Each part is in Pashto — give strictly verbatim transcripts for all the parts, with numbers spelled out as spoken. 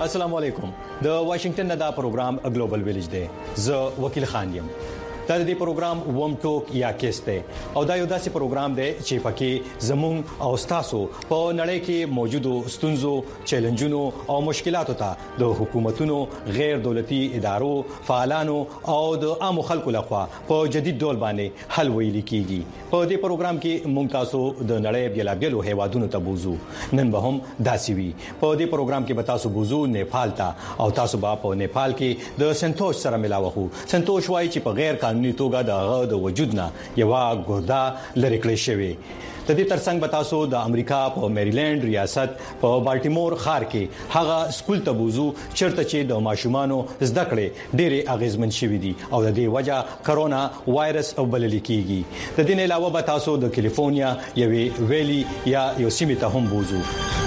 السلام علیکم. د واشنگټن نه دا پروګرام ګلوبل ویلیج دی. زه وکیل خان یم. دا د دې پروګرام ووم ټوک یا کیسته او دا یو داسې پروګرام دی چې پکې زموږ او تاسو په نړۍ کې موجودو ستونزو، چیلنجونو او مشکلاتو ته د حکومتونو، غیر دولتي ادارو، فعالانو او د عام خلکو لخوا په جدید ډول باندې حل ویل کیږي. په دې پروګرام کې موږ تاسو د نړۍ بیلابیلو هیوادونو ته بوزو. نن به هم داسې وي. په دې پروګرام کې به تاسو بوزو نیپال ته او تاسو به په نیپال کې د سنتوش سره ملاوه هو. سنتوش وايي چې په غیر قانوني توګه د هغه د وجود نه یو ګردا لری کړی شوی. د دې ترڅنګ به تاسو د امریکا په میریلند ریاست په بالټیمور ښار کې هغه سکول ته بوزو چیرته چې د ماشومانو زده کړې ډېرې اغیزمن شوې دي او د دې وجہ کرونا وایرس او بلل کېږي. د دې علاوه به تاسو د کیلیفورنیا یوې ویلي یا یو سیمه ته هم بوزو.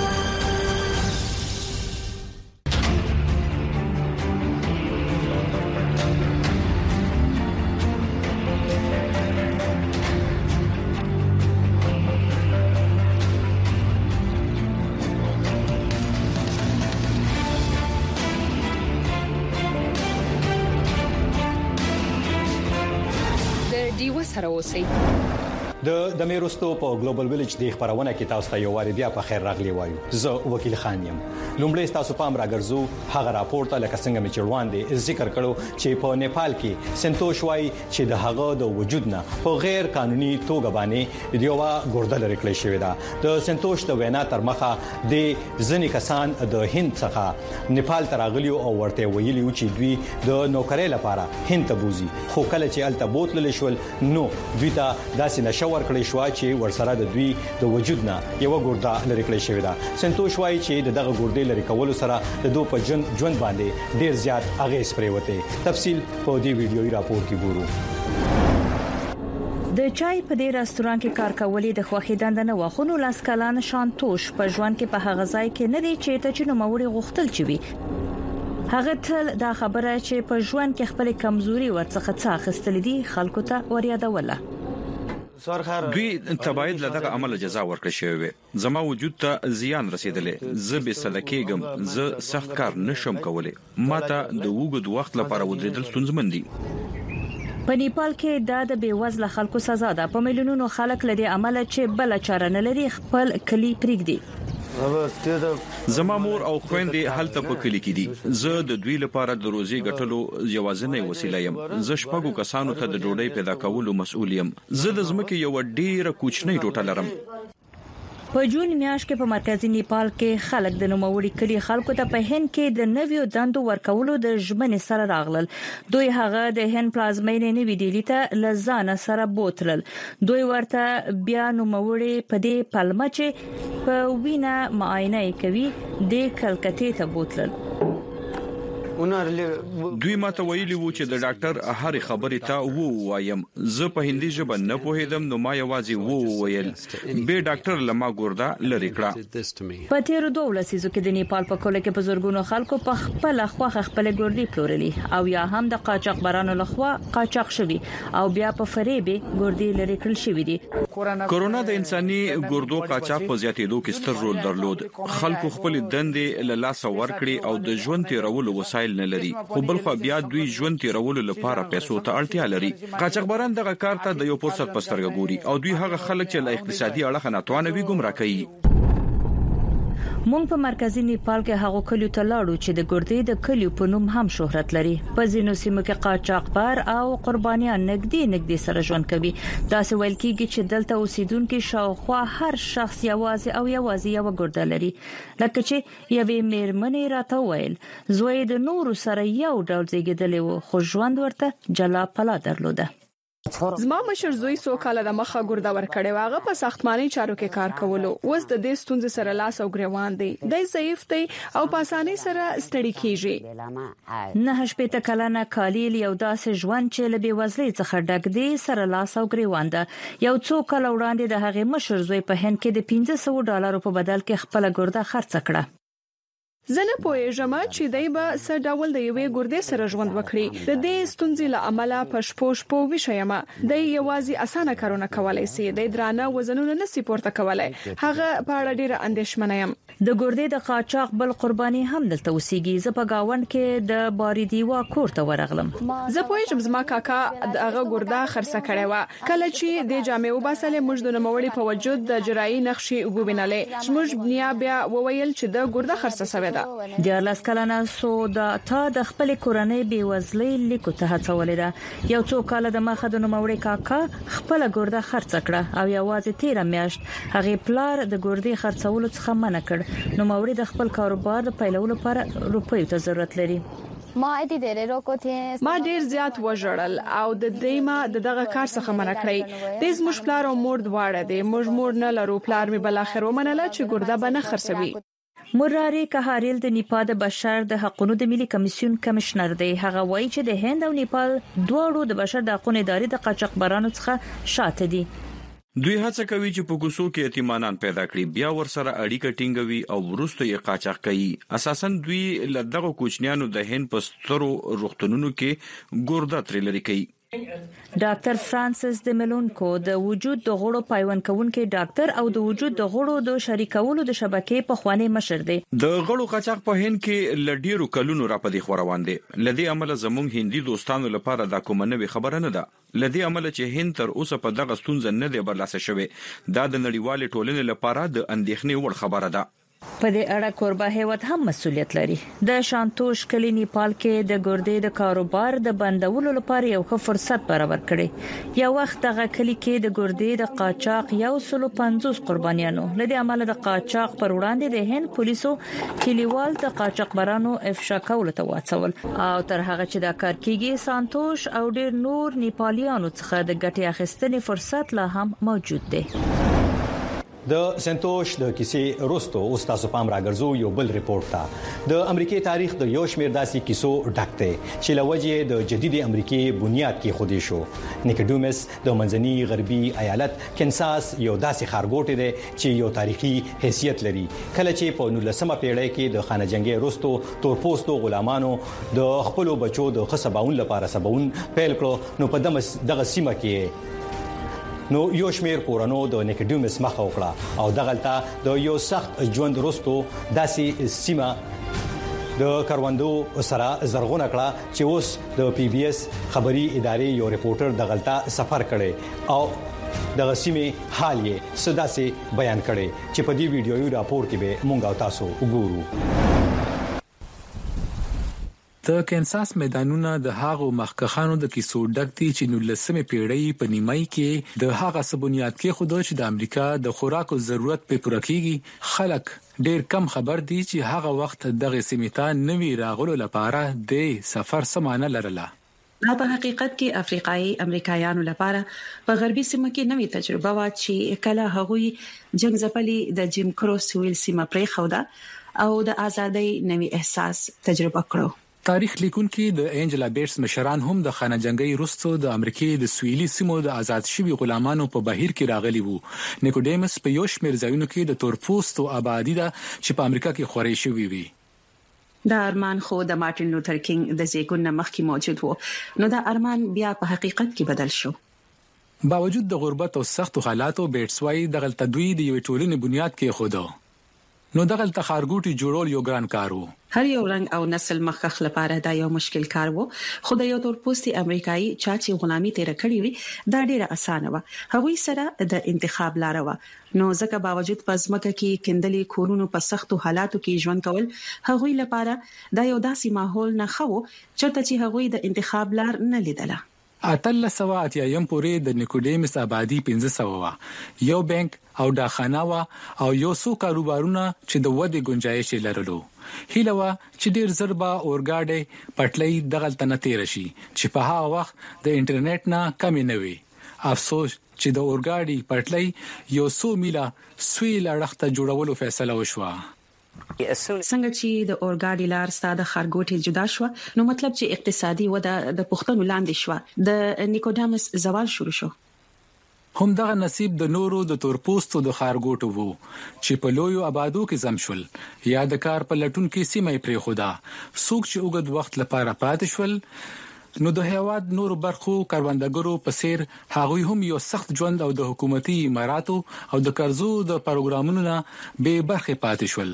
د د میروستو په ګلوبل ویلیج د خبرونه کې تاسو ته یو واری بیا په خیر راغلی وایو. زه وکیل خان یم. لومړی تاسو پام راګرځو هغه راپورټ ته لکه څنګه می چړوان دي ذکر کړو چې په نیپال کې سنتوش وايي چې د هغه د وجود نه په غیر قانوني توګه باندې دیوه ګردل لري کړی شوی دا. د سنتوش د وینا تر مخه د ځنې کسان د هند څخه نیپال ته راغلي او ورته ویلي چې دوی د نوکرۍ لپاره هند ته بوزي. خو کله چې الته بوتل شول نو دوی ته داسې نشه ورکړی شو چې ورسره د دوی د وجود نه یو ګردا لري کړی شوی دا. سنتوش وايي چې دغه ګردې لري کول سره د دوه په ژوند ژوند باندې ډیر زیات اغیز پریوته. تفصیل په دې ویډیوي راپور کې ګورو. د چای په دې رستوران کې کار کولې د خوخي دند نه واخونو لاس کلان شانتوش په ژوند کې په هغه ځای کې نه دی چې ته چې نو موري غختل چوي. هغه تل دا خبره چې په ژوند کې خپل کمزوري ورڅخه څه اخستل دي خلکو ته وريادوله. دوی تبعید لدغه عمل جزا ورکړی شوی. زما وجود ته زیان رسیدلې. زه به سلکېګم. زه سخت کار نشم کولای. ماته د وګړو وخت لپاره ودرېدل ستونزمن دي. په نیپال کې دا د بیوزله خلکو سزا ده. په میلیونونو خلک لدی عمل چې بل چاره نه لري خپل کلی پریږدي. زما مور او خويندې هلته په کلی کې دي. زه د دوی لپاره د روزي ګټلو یوازینی وسیله یم. زه شپږو کسانو ته د ډوډۍ پیدا کولو مسؤل یم. زه د زمکه یو ډیره کوچنی ټوټه لرم. په جون میاشت کې په مرکزی نیپال کې خلک د نوموړي کلی خلکو ته په هند کې د نویو دندو ورکولو د ژمنې سره راغلل. دوی هغه د هند پلازمینې نوی ډیلی ته لزان سره بوتلل. دوی ورته بیا نوموړي په دې پلمه چې په وینا معاینه کوي د کلکتې ته بوتلل. دوی ماته ویلي وو چې د ډاکټر هر خبرې ته وو وایم. زه په هندي ژبه نه پوهیدم نو ما یوازې وو ویل. به ډاکټر لما ګوردا لری کړه. په تیر دوه لسیزو کې د نیپال په کله کې په زورګونو خلکو په خپل خواخ خپل ګوردی پلورلي او یا هم د قاچاقبرانو لخوا قاچاق شوی او بیا په فریب ګوردی لری کړل شوی دي. کورونا د انساني ګوردو قاچاق په زیاتېدو کې ستر رول درلود. خلکو خپل دندې له لاس ورکړي او د ژوند تیرولو وسایل نه لري. خو بل خو بیا دوی ژوند تیرولو لپاره پیسو ته اړتیا لري. قاچاقبران دغه کار ته د یو فرصت پسترګ ګوري او دوی هغه خلک چې له اقتصادي اړخ نه توانه وي ګمراه کوي. مونږ په مرکزی نیپال کې هغه کلیو ته لاړو چې د ګردې د کلیو په نوم هم شهرت لري. په ځینو سیمو کې قاچاقبر او قربانیان نګدي نګدي سره ژوند کوي. دا څه ویل کیږي چې دلته اوسیدونکو شاوخوا هر شخص یوازې او یوازې یو ګرده لري. لکه چې یوې میرمنې راته ویل زوی د نور سره یو ډول زیږیدلی و خو ژوند ورته جلا پلا درلوده. زما مشر زوی سو کاله د مخه ګردا ور کړي واغه په ساختماني چارو کې کار کولو. اوس د دې ستونزې سره لاس او ګریوان دی. د ضعیف دی او په اسانۍ سره ستړي کیږي. نه شپته کلانه کالیل یو داسې ژوند چې له بیوزلۍ څخه ډک دی سره لاس او ګریوان ده. یو څو کال وړاندې د هغې مشر زوی په هند کې د پنځه سوه ډالرو په بدل کې خپل ګردا خرڅ کړه. زه نه پوهیږم چې دای به څه ډول د یوې ګردې سره ژوند وکړي. د دې ستونزې له امله پښپوش په وشیمه د یوازې اسانه کارونه کولای شي، د درانه وزنونو نه سپورت کولای. هغه په اړه ډیره اندېښمنه یم. د ګردې د قاچاق بل قرباني هم دلته اوسېږي. زه په گاوند کې د باریدیوا کور ته ورغلم. زه پوهیږم زما کاکا دغه ګرده خرڅه کړې و. کله چې د جامع وباسلې موږ د نوموړي په وجود د جرایي نقشې وګوینلې. موږ بنیا بیا وویل چې د ګرده خرڅه شوې ده. د لاس کلنه سودا تا د خپل کورنۍ بیوزلۍ لیکو ته هڅولې ده. یو څو کال د مخه د نوموړي کاکا خپل ګرده خرڅ کړه او یوازې تیر میاشت هغه پلار د ګردې خرڅولو څخه منع کړ. نوموړي د خپل کاروبار د پیلولو لپاره روپیو ته ضرورت لري. ما ډیر زیات وژړل او د دیمه دغه کار څخه منع کړی. د زموږ پلار او مور دواړه دي. موږ مور نه لرو. پلار می بل اخر ومنله چې ګرده به نه خرڅوي. مراری کهاریل د نیپال د بشر د حقوقو د ملي کمیسیون کمشنر دی. هغه وایي چې د هند او نیپال دواړو د بشر د حقوقو ادارې د قاچاقبرانو څخه شاته دي. دوی هڅه کوي چې په کوڅو کې اطمینان پیدا کړي، بیا ورسره اړیکه ټینګوي او وروسته یې قاچاق کوي. اساسا دوی لدغه کوچنیانو د هند په سترو روغتونونو کې ګرده تر لري کوي. ډاکټر فرانسیس د ملونکو د وجود د غړو پایوند کوونکې ډاکټر او د وجود د غړو د شریکولو د شبکې په خوانی مشر دی. د غړو قاچاق په هند کې لډیرو کلونو را پدې خوروان دي. لدی عمل زموږ هندي دوستانو لپاره دا کومه نوې خبره نه ده. لدی عمل چې هند تر اوسه په دغه ستونزه نه دی برلاسه شوی، دا د نړیوال ټولنې لپاره د اندېښنې وړ خبره ده. په دې اړه کوربه هیواد هم مسؤلیت لري. د شانتوش کلی نیپال کې د ګردې د کاروبار د بندولو لپاره یو ښه فرصت برابر کړي. یو وخت دغه کلی کې د ګردې د قاچاق یو سل پنځوس قربانیانو لدی عمل د قاچاق پر وړاندې د هند پولیسو کلیوال د قاچاقبرانو افشا کول ته واڅول او تر هغه چې دا کار کیږي سانتوش او ډیر نور نیپالیانو څخه د ګټې اخیستنې فرصت لا هم موجود دی. د سنتوش د کیسې روستو اوس تاسو پام راګرځو یو بل ریپورت ته. د امریکای تاریخ د یو شمېر داسې کیسو ډک دی چې لوجه د جدید امریکای بنیاد کې خودي شو. نیکډومس د منځني غربي ایالت کنساس یو داسې خارګوټ دی چې یو تاریخي حیثیت لري. کله چې په نولسمه پیړۍ کې د خانه جنگي روستو تورپوستو غلامانو د خپل بچو د خصباون لپاره سباون پیل کړو، نو په دغه سیمه کې نو یو شمیر کورانو د نیکډومس مخه وکړه او دغلطه د یو سخت ژوند وروسته داسې سیمه د کاروندو سره زرغونه کړه چې اوس د پی بی اس خبري ادارې یو ریپورټر دغلطه سفر کړي او د غسیمه حال یې سداسي بیان کړي چې په دې ویډیوي راپور کې به مونږ او تاسو وګورو. د کینساس میدانونه د هاغو مخکخانو د کیسو ډک دي چې نولسمه پیړۍ په نیمای کې د هاغه سبونیات کې خود چې د امریکا د خوراکو ضرورت په پوره کیږي. خلک ډیر کم خبر دي چې هاغه وخت دغه سیمه نوی راغلو لپاره د سفر سمانه لرله. دا په حقیقت کې افریقایي امریکایانو لپاره په غربي سیمه کې نوې تجربه و چې کله هغوی جنگ ځپلي د جیم کرو سویل سیمه پرې خوده او د ازادۍ نوې احساس تجربه کړو. تاریخ لیکونکي د انجلا بیټس مشران هم د خانه جنگي روستو د امریکای د سویلي سیمو د آزاد شوي غلامانو په بهیر کې راغلي وو. نیکوډیمس په یو شمېر ځایونو کې د تورپوستو آبادی ده چې په امریکا کې خوري شوی وي. دا ارمان خو د مارټین لوتر کینګ د زیګون مخکې موجود وو، نو دا ارمان بیا په حقیقت کې بدل شو. باوجود د غربت او سختو حالاتو بیټس وايي د غلط دوی د یو ټولنې بنیاد کې خوده. نو دغه تخارګوټي جوړول یو ګران کار وو. هر یو رنګ او نسل مخخ لپاره دا یو مشکل کار وو، خو د یو تورپوستي امریکایي چا چې غلامي تیر کړی وي دا ډیره اسانه و. هغوی سره د انتخاب لار و، نو ځکه باوجود په ځمکه کې کندلي کورونو په سختو حالاتو کې ژوند کول هغوی لپاره دا یو داسې ماحول نه خو چرته چې هغوی د انتخاب لار نه لیدله. اتل سوات یم پورې د نیکوډیمس آبادی پنځه سوه وا، یو بانک او داخانه وا او یو څو کاروبارونه چې د ودې گنجائش لرلو. هیله وا چې ډیر زربا اورګاډي پټلۍ دغه تنه تیر شي چې په هغه وخت د انټرنیټ نه کم نه وي. افسوس چې د اورګاډي پټلۍ یو څو میله سویل اړخته جوړولو فیصله وشوه. څنګه چې د اورګاډي لار ستاده خارګوټي جدا شو، نو مطلب چې اقتصادي وده د پښتنو لاندې شو، د نیکوډامس زوال شروع شو. هم دغه نصیب د نورو د تورپوستو د خارګوټو وو چې په لویو آبادو کې زم شول یا د کار په لټون کې سیمه پرې خودا څوک چې اوږد وخت لپاره پاتې شول نو د هیواد نورو برخو کاروندګرو په څیر هغوی هم یو سخت ژوند او د حکومتي اماراتو او د قرضو د پروګرامونو نه به برخه پاتې شول.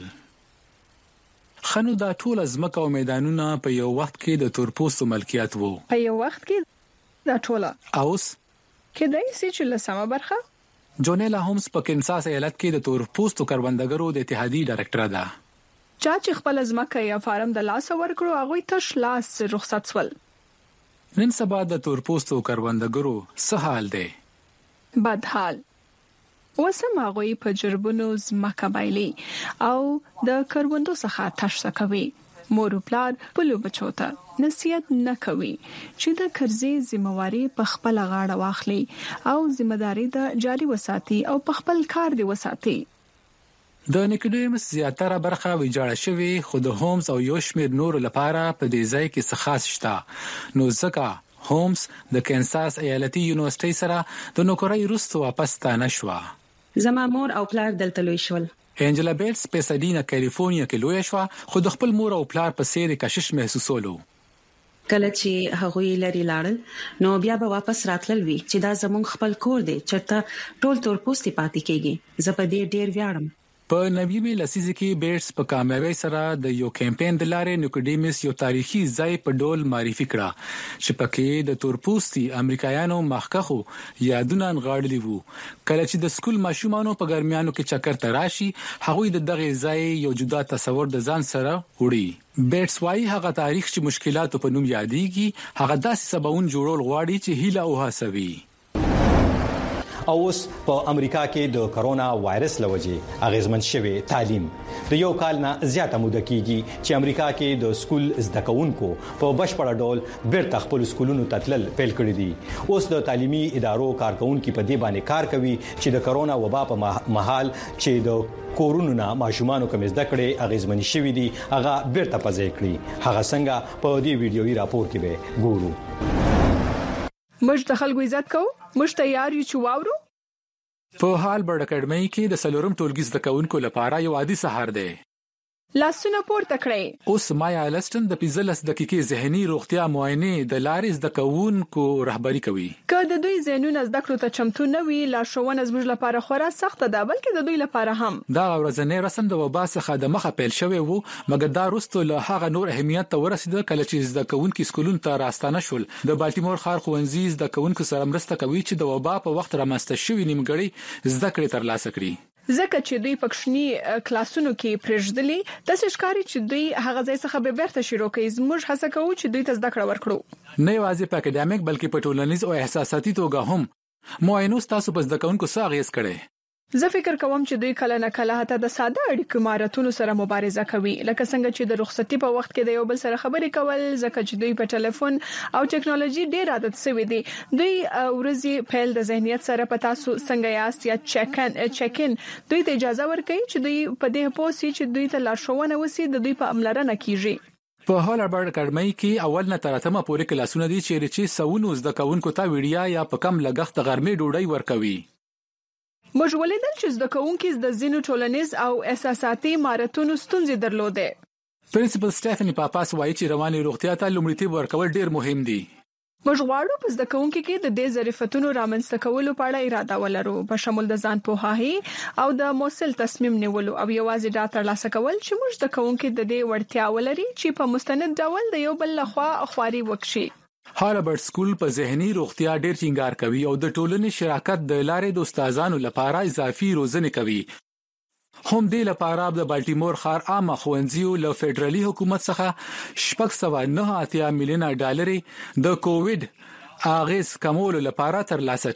خنو دا ټول ځمکه او میدانونه په یو وخت کې د تورپوستو ملکیت وو. په یو وخت کې دا ټول اوس کېدای شي چې لسمه برخه جونیلا هومز په کینساس ایالت کې د تورپوستو کاروندګرو د اتحادیې ډایرکټر ده. چا چې خپل ځمکه یا فارم د لاس ورکړو هغه تش لاس رخصت سول. نن سبا د تورپوستو کاروندګرو څه حال دی؟ بد حال. وسم هغه په جربونو ځمکه بایلي او د کروندو څخه تشڅ کوي. مور پلار په لو بچو ته نصیحت نه کوي چې د قرضې ذمہواری په خپل غاړه واخلي او ذمہداري د جاري وساتي او په خپل کار دی وساتي. د نیکوډیمس زیاتره برخه ویجاړه شوی خو د هومز او یو شمېر نور لپاره په دې ځای کې څه خاص شته. نو ځکه هومز د کینساس ایالتي یونیورسيټي سره د نوکرۍ وروسته واپس ستانه شو. زما مور او پلار دلته لوي شول. انجلا بیټس په سډینا کالیفورنیا کې لوی شو خو د خپل مور او پلار په څیر کشش محسوسولو. کله چې هغه لري لاړل نو بیا به واپس راتلل وی چې دا زمونږ خپل کور دی چرته ټول تورپوستي پاتې کیږي. زه په دې ډیر ویاړم. په نویمه لسیزه کې بیټس په کامیابی سره د یو کمپاین د لارې نیکوډیمس یو تاریخي ځای په ډول معرفي کړه چې پکې د تورپوستي امریکایانو مخکخو یادونه غاړلي وو. کله چې د سکول ماشومانو په ګرمیانو کې چکر ته راشي هغوی د دغه ځای یو جدا تصور د ځان سره وړي. بیټس وايي هغه تاریخ چې مشکلات په نوم یادېږي هغه داسې سباون جوړول غواړي چې هیله او هڅوي. او اوس په امریکا کې د کرونا وایرس لوجې اغیزمن شوی تعلیم د یو کال نه زیاته موده کېږي چې امریکا کې د سکول زده کوونکو په بشپړ ډول بیرته خپل سکولونو ته تلل پیل کړی دي. اوس د تعلیمي ادارو کارکونکو په دې باندې کار کوي چې د کرونا وبا په مهال چې د کورونو نه ماشومان کوم زده کړې اغیزمن شوی دي هغه بیرته پځې کړی. هغه څنګه په دې ویډیويي راپور کې به ګورو. موږ د خلکو عزت کوو. موږ تیار یو چې واورو. په هال برډ اکیډمي کې د سلورم ټولګي زده کوونکو لپاره یو عادي سهار دی. لاسونه پورته کړئ. اوس مایا الستن د پنځلس دقیقې ذهني روغتیا معاینه د لارې زده کوونکو رهبری کوي. که د دوی ذهنونه زده کړو ته چمتو نه وي لارښوونه زموږ لپاره خورا سخت ده بلکې د دوی لپاره هم. دا ورځنی رسم د وبا څخه د مخه پیل شوی وو مګر دا وروسته له هغه نور اهمیت ته ورسید کله چې زده کوونکو سکولونو ته راستانه شول. د بالټیمور ښار ښوونځي زده کوونکو سره مرسته کوي چې د وبا په وخت رامنځته شوی نیمګړی زده کړې ترلاسه کړي. ځکه چې دوی پښنی کلاسونو کې پرېږدلي د ښکاری چې دوی هغه ځای څخه به بیرته شروع کوي. زموږ هڅه کوو چې دوی ته زده کړه ورکړو نه یوازې په اکیډمیک بلکې په ټولنیز او احساساتي توګه هم. معاینو تاسو په زده کوونکو څه اغیز کړي؟ زه فکر کوم چې دوی کله نه کله حتی د ساده اړیکو مهارتونو سره مبارزه کوي لکه څنګه چې د رخصتي په وخت کې د یو بل سره خبرې کول ځکه چې دوی په ټلیفون او ټکنالوژي ډیر عادت شوي دي. دوی ورځي پیل د ذهنیت سره په تاسو څنګه یاست یا چیکن چیکن دوی ته اجازه ورکړي چې دوی په دې پوسي چې دوی ته لارښوونه وسی د دوی په عملرنه کیږي. په هال برډ اکیډمي کې اول نه تر اتمه پورې کلاسونه دي چې رچې سونو زده کوونکو ته ویډیا یا په کم لګښت غرمې ډوډۍ ورکوي. موږ ولیدل چې زده کوونکي د ځینو ټولنیز او احساساتي مهارتونو ستونزې درلودې. پرنسپل سټيفني پاپاس وایي چې رواني روغتیا ته لومړیتوب ورکول ډیر مهم دي. موږ غواړو په زده کوونکو کې د دې ظرفیتونو رامنځته کولو په اړه اراده ولرو په شمول د ځان پوهاوی او د موثر تصمیم نیولو او یوازې دا ترلاسه کول چې موږ د کوونکو د دې وړتیا ولري چې په مستند ډول د یو بل لخوا خواري وکړي. هاربرد سکول په ذهني روغتیا ډیر ټینګار کوي او د ټولنې شراکت د لارې د استادانو لپاره اضافي روزنه کوي. هم دې لپاره د بالټیمور ښار عامه ښوونځیو له فدرالي حکومت څخه شپږ سوه نه اتیا میلیونه ډالر د کووډ اغیز کمولو لپاره ترلاسه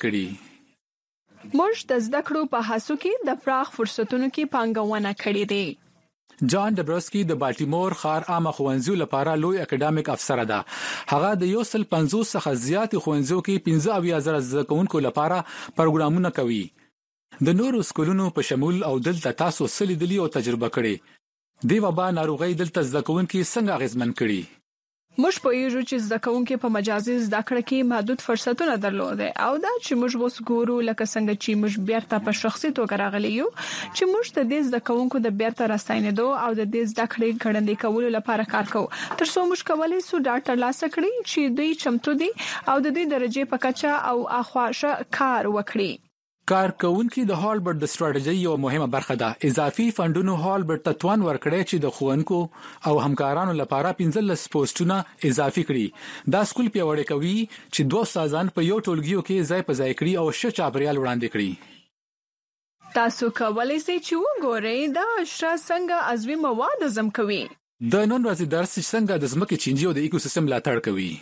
کړي. موږ د زده کړو په هڅو کې د پراخ فرصتونو کې پانګونه کړې ده. جان دبروسکی د بالټیمور ښار عامه ښوونځیو لپاره لوی اکیډمیک افسر ده. هغه د یو سل پنځوس څخه زیات ښوونځیو کې پنځه اویا زره زده کوونکو لپاره پروګرامونه کوي. د نورو سکولونو په شمول او دلته تاسو سلیدلی او تجربه کړي. دی وبا ناروغي دلته زده کوونکي څنګه اغیزمن کړي؟ موږ په یو چې زده کوونکو په مجازي زده کړه کې محدود فرصتونه درلودل او دا چې موږ وس ګورو لکه څنګه چې موږ بیرته په شخصي توګه راغلی یو چې موږ د دې زده کوونکو د بیرته راستنېدو او د دې زده کړې ګړندې کولو لپاره کار کوو تر څو موږ کولای شو ډاټا ترلاسه کړو چې دوی چمتو دي او د دې درجه په کچه او اخواشه کار وکړي. کارکونکو د هالبرټ د ستراتیژي یو مهمه برخه ده اضافي فندونو هالبرټ ته توان ورکړی چې د خوونکو او همکارانو لپاره پنځلس پوسټونه اضافي کړي دا سکول پیوړی کوي چې دوه استادان په یو ټولګیو کې ځای په ځای کړي او ش چاپریال وړاندې کړي. تاسو کولای شئ چې وګورئ دا اشرا څنګه عضوي مواد هضم کوي. د نن ورځې درس څنګه د ځمکې چینجی او د ایکوسیستم ملاتړ کوي.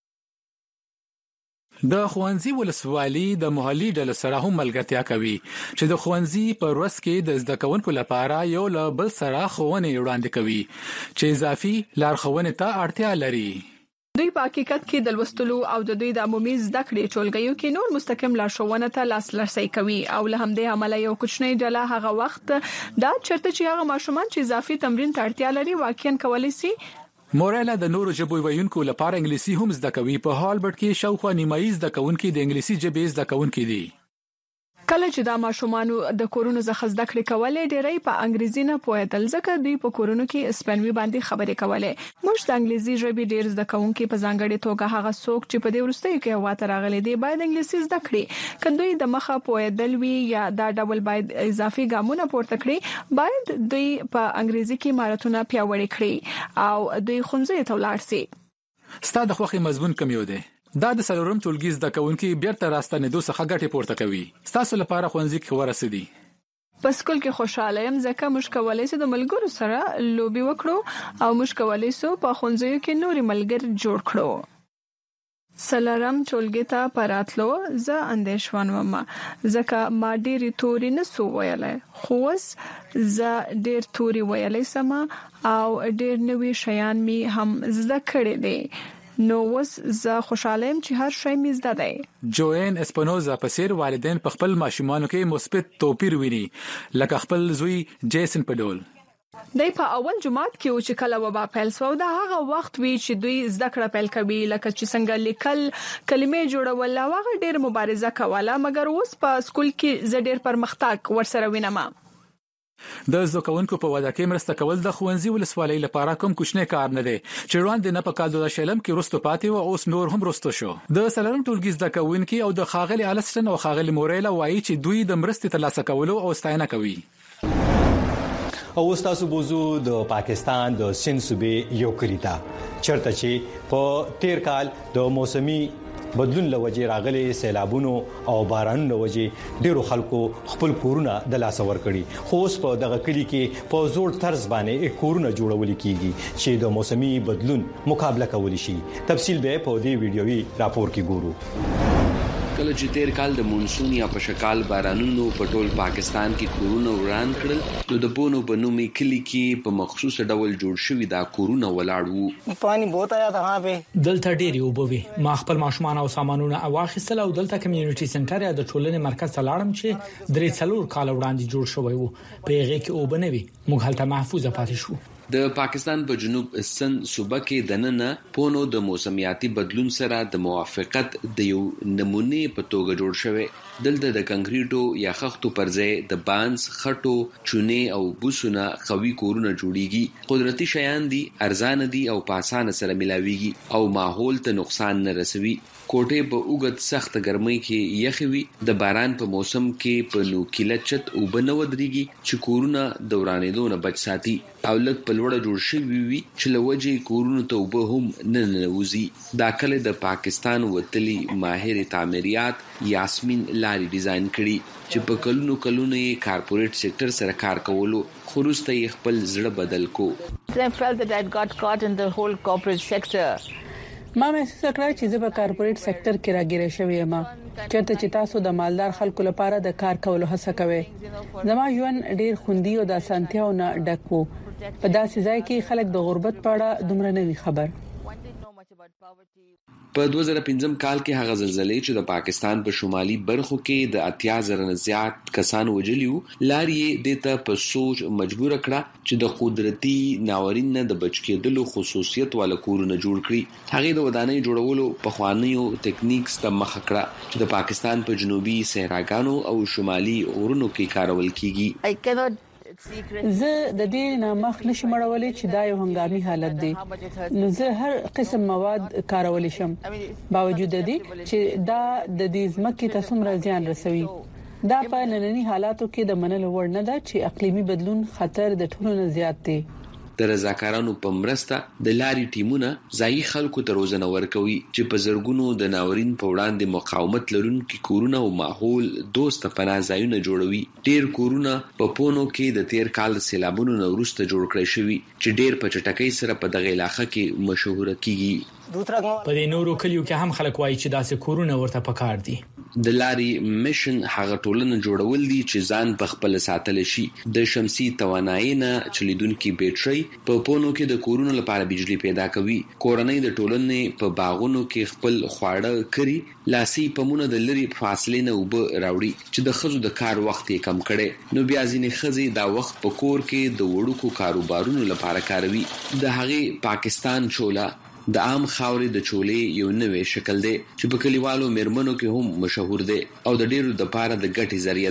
د خوانزي ولسوالۍ د محلي ډلو سره هم ملګرتیا کوي چې د خوانزي په ورځ کې د زده کوونکو لپاره یو له بل سره ښوونې وړاندې کوي چې اضافي لارښوونې ته اړتیا لري. دوی په حقیقت کې د لوستلو او د دوی د عمومي زده کړې ټولګیو کې نور مستقیم لارښوونه ته لاسرسي کوي او له همدې عمله یو کوچنی ډله هغه وخت دا چرته چې هغه ماشومان چې اضافي تمرین ته اړتیا لري واقعا کولای شي. موريلا د نورو ژبو ویونکو لپاره انګلیسي هم زده کوي. په هالبرټ کې شاوخوا نیمایي زده کوونکي د انګلیسي ژبې زده کوونکي دي. کله چې دا ماشومانو د کورونو څخه زده کړې کولې ډېرې په انګریزي نه پوهېدل ځکه دوی په کورونو کې اسپانوي باندې خبرې کولې. موږ د انګلیسي ژبې ډېر زده کوونکي په ځانګړي توګه هغه څوک چې په دې ورستیو کې هوا ته راغلي دي باید انګلیسي زده کړي. کله دوی د مخه پوهېدل وی یا دا ډول باید اضافي ګامونه پورته کړي باید دوی په انګریزي کې مهارتونه پیاوړي کړي او دوی ښوونځي ته ولاړ شي. ستاسو د خوښي مضمون کوم یو دی؟ دا د سلورم ټولګي زده کوونکي بیرته راستنېدو څخه ګټه پورته کوي. تاسو لپاره ښوونځي کې ورسېدي. په سکول کې خوشاله يم ځکه موږ کولای شو د ملګرو سره لوبي وکړو او موږ کولای شو په ښوونځیو کې نوري ملګر جوړ کړو. سلورم ټولګي ته پراتلو زه اندېښمن وم ځکه ما ډېری توري نه سو ویلای خو اوس زه ډېر توري ویلای سم او ډېر نوي شیان می هم زده کړی دي. نو وس زه خوشاله يم چې هر شی مې زده دی. جوین اسپنوزا په سیر والدین په خپل ماشومانو کې مثبت توپیر ویني لکه خپل زوی جیسن په ډول. دای په اول جماعت کې او چې کله وبا پیل سو دا هغه وخت وی چې دوی زده کړه پیل کوي لکه چې څنګه لیکل کلمې جوړول او هغه ډېر مبارزه کوله مګر اوس په سکول کې زه ډېر پرمختګ ورسره وینم. د زده کوونکو په وده کې مرسته کول د خوانزي ولسوالۍ لپاره کوم کوچنی کار نه دی چې وړاندې نه په کال دوه شلم کې رستو پاتې او اوس نور هم رستو شو. د سلرم ټولګي زده کوونکي او د خاغلی الستن او خاغلی موريلا وایي چې دوی د مرستې ترلاسه کولو او ستاینه کوي. او تاسو بوزو د پاکستان د سند صوبې یو کلیتا چرته چې په تیر کال د موسمي بدلون لوجه راغلي سیلابونو او بارانونو لوجه ډیرو خلکو خپل کورونه د لاس ور کړی خو اوس په دغه کلی کې په زوړ طرز باندې کورونه جوړول کیږي چې د موسمي بدلون مقابله کولی شي. تفصیل به په دې ویډیوي راپور کې ګورو. کله چې تیر کال د مونسون یا په شکال بارانونو په ټول پاکستان کې کورونه وران کړل نو د بونو بنومي کلی کې په مخصوص ډول جوړ شوی دا کورونه ولاړ وو. پانی بہت آیا تھا وہاں په دلته ډېری وبوي ما خپل ماشومان او سامانونه واخیستل او دلته کمیونټي سنټر یا د ټولنې مرکز ته لاړم چې درې څلور کال وړاندې جوړ شوی وو په هغه کې وبنوي موږ هلته محفوظ پاتې شو. د پاکستان په جنوب سند صوبه کې دننه پونو د موسمیاتي بدلون سره د موافقت د یو نمونه په توګه جوړ شوی. دلته د کنکریټو یا خښتو پر ځای د بانس خټو چونه او بوسونه خوي کورونه جوړیږي. قدرتي شیان دي ارزان دي او په اسانه سره ملاويږي او ماحول ته نقصان نه رسوي. کوټه په اوګد سخت ګرمۍ کې یخي وي د باران په موسم کې په نوکیله چت او بنو دريږي چې کورونه دورانېدو نه بچ ساتي او لږ په لوړه جوړ شوی وي چې لوجه کورونو ته وب هم نه نوزي. دا کله د پاکستان وتلی ماهر تعمیرات یاسمین لاري ډیزاین کړي چې په کلونو کلونو یې کارپوریټ سېکټر سره کار کولو خروسته یې خپل زړه بدل کو. I felt that I got caught in the whole corporate sector. ما محسوس کړ چې زه په کارپوریټ سېکټر کې راګیره شوې یم چېرته چې تاسو د مالدار خلکو لپاره د کار کولو هڅه کوئ. زما ژوند ډیر خوندي او د اسانتیاو نه ډک وو. په داسې ځای کې خلک د غربت په اړه دومره نه وی خبر. په دوه زره پنځم کال کې هغه زلزلې چې د پاکستان په شمالي برخو کې د اتیا زره نه زیات کسان وژلیو لاري د ته په سوچ مجبور کړه چې د قدرتي ناورین نه د بچ کېدلو خصوصیت ولا کورونه جوړ کړي. هغه د ودانۍ جوړولو په خوانیو ټیکنیکس ته مخ کړه چې د پاکستان په جنوبي صحراګانو او شمالي غرونو کې کارول کیږي. زه د دې نامخ نشم اړولې چې دا یو هنګامي حالت دی، نو زه هر قسم مواد کارول شم باوجود دې چې دا د دې ځمکې ته څومره زیان رسوي. دا په ننني حالاتو کې د منلو وړ نه ده چې اقلیمي بدلون خطر د ټولو نه زیات دی. د رضاکارانو په مرسته د لاري ټیمونه ځای خلکو ته روزنه ورکوي چې په زرګونو د ناورین په وړاندې مقاومت لرونکي کورونه او ماحول دوست پناه ځایونه جوړوي. ډیر کورونه په پونو کې د تیر کال د سیلابونو نه وروسته جوړ کړی شوي چې ډیر په چټکۍ سره په دغه علاقه کې مشهور کیږي. په دې نورو کلیو کې هم خلک وایي چې داسې کورونه ورته پکار دي. د لاري میشن هغه ټولنه جوړول دي چې ځان په خپل ساتل شي. د شمسي توانایي نه چلیدونکو بیټرۍ په پونو کې د کورونو لپاره بجلی پیدا کوي. کورنۍ د ټولنې په باغونو کې خپل خواړه کری لاسي پمونه د لري فاصله نه وب راوړي چې د خزو د کار وخت یې کم کړي. نو بیا ځینې خزي دا وخت په کور کې د وړوکو کاروبارونو لپاره کاروي. د هغه پاکستان چولا د عام خاورې د چولې یو نوې شکل دی چې په کلیوالو میرمنو کې هم مشهور دی او د ډیرو د پاره د ګټي ذریعہ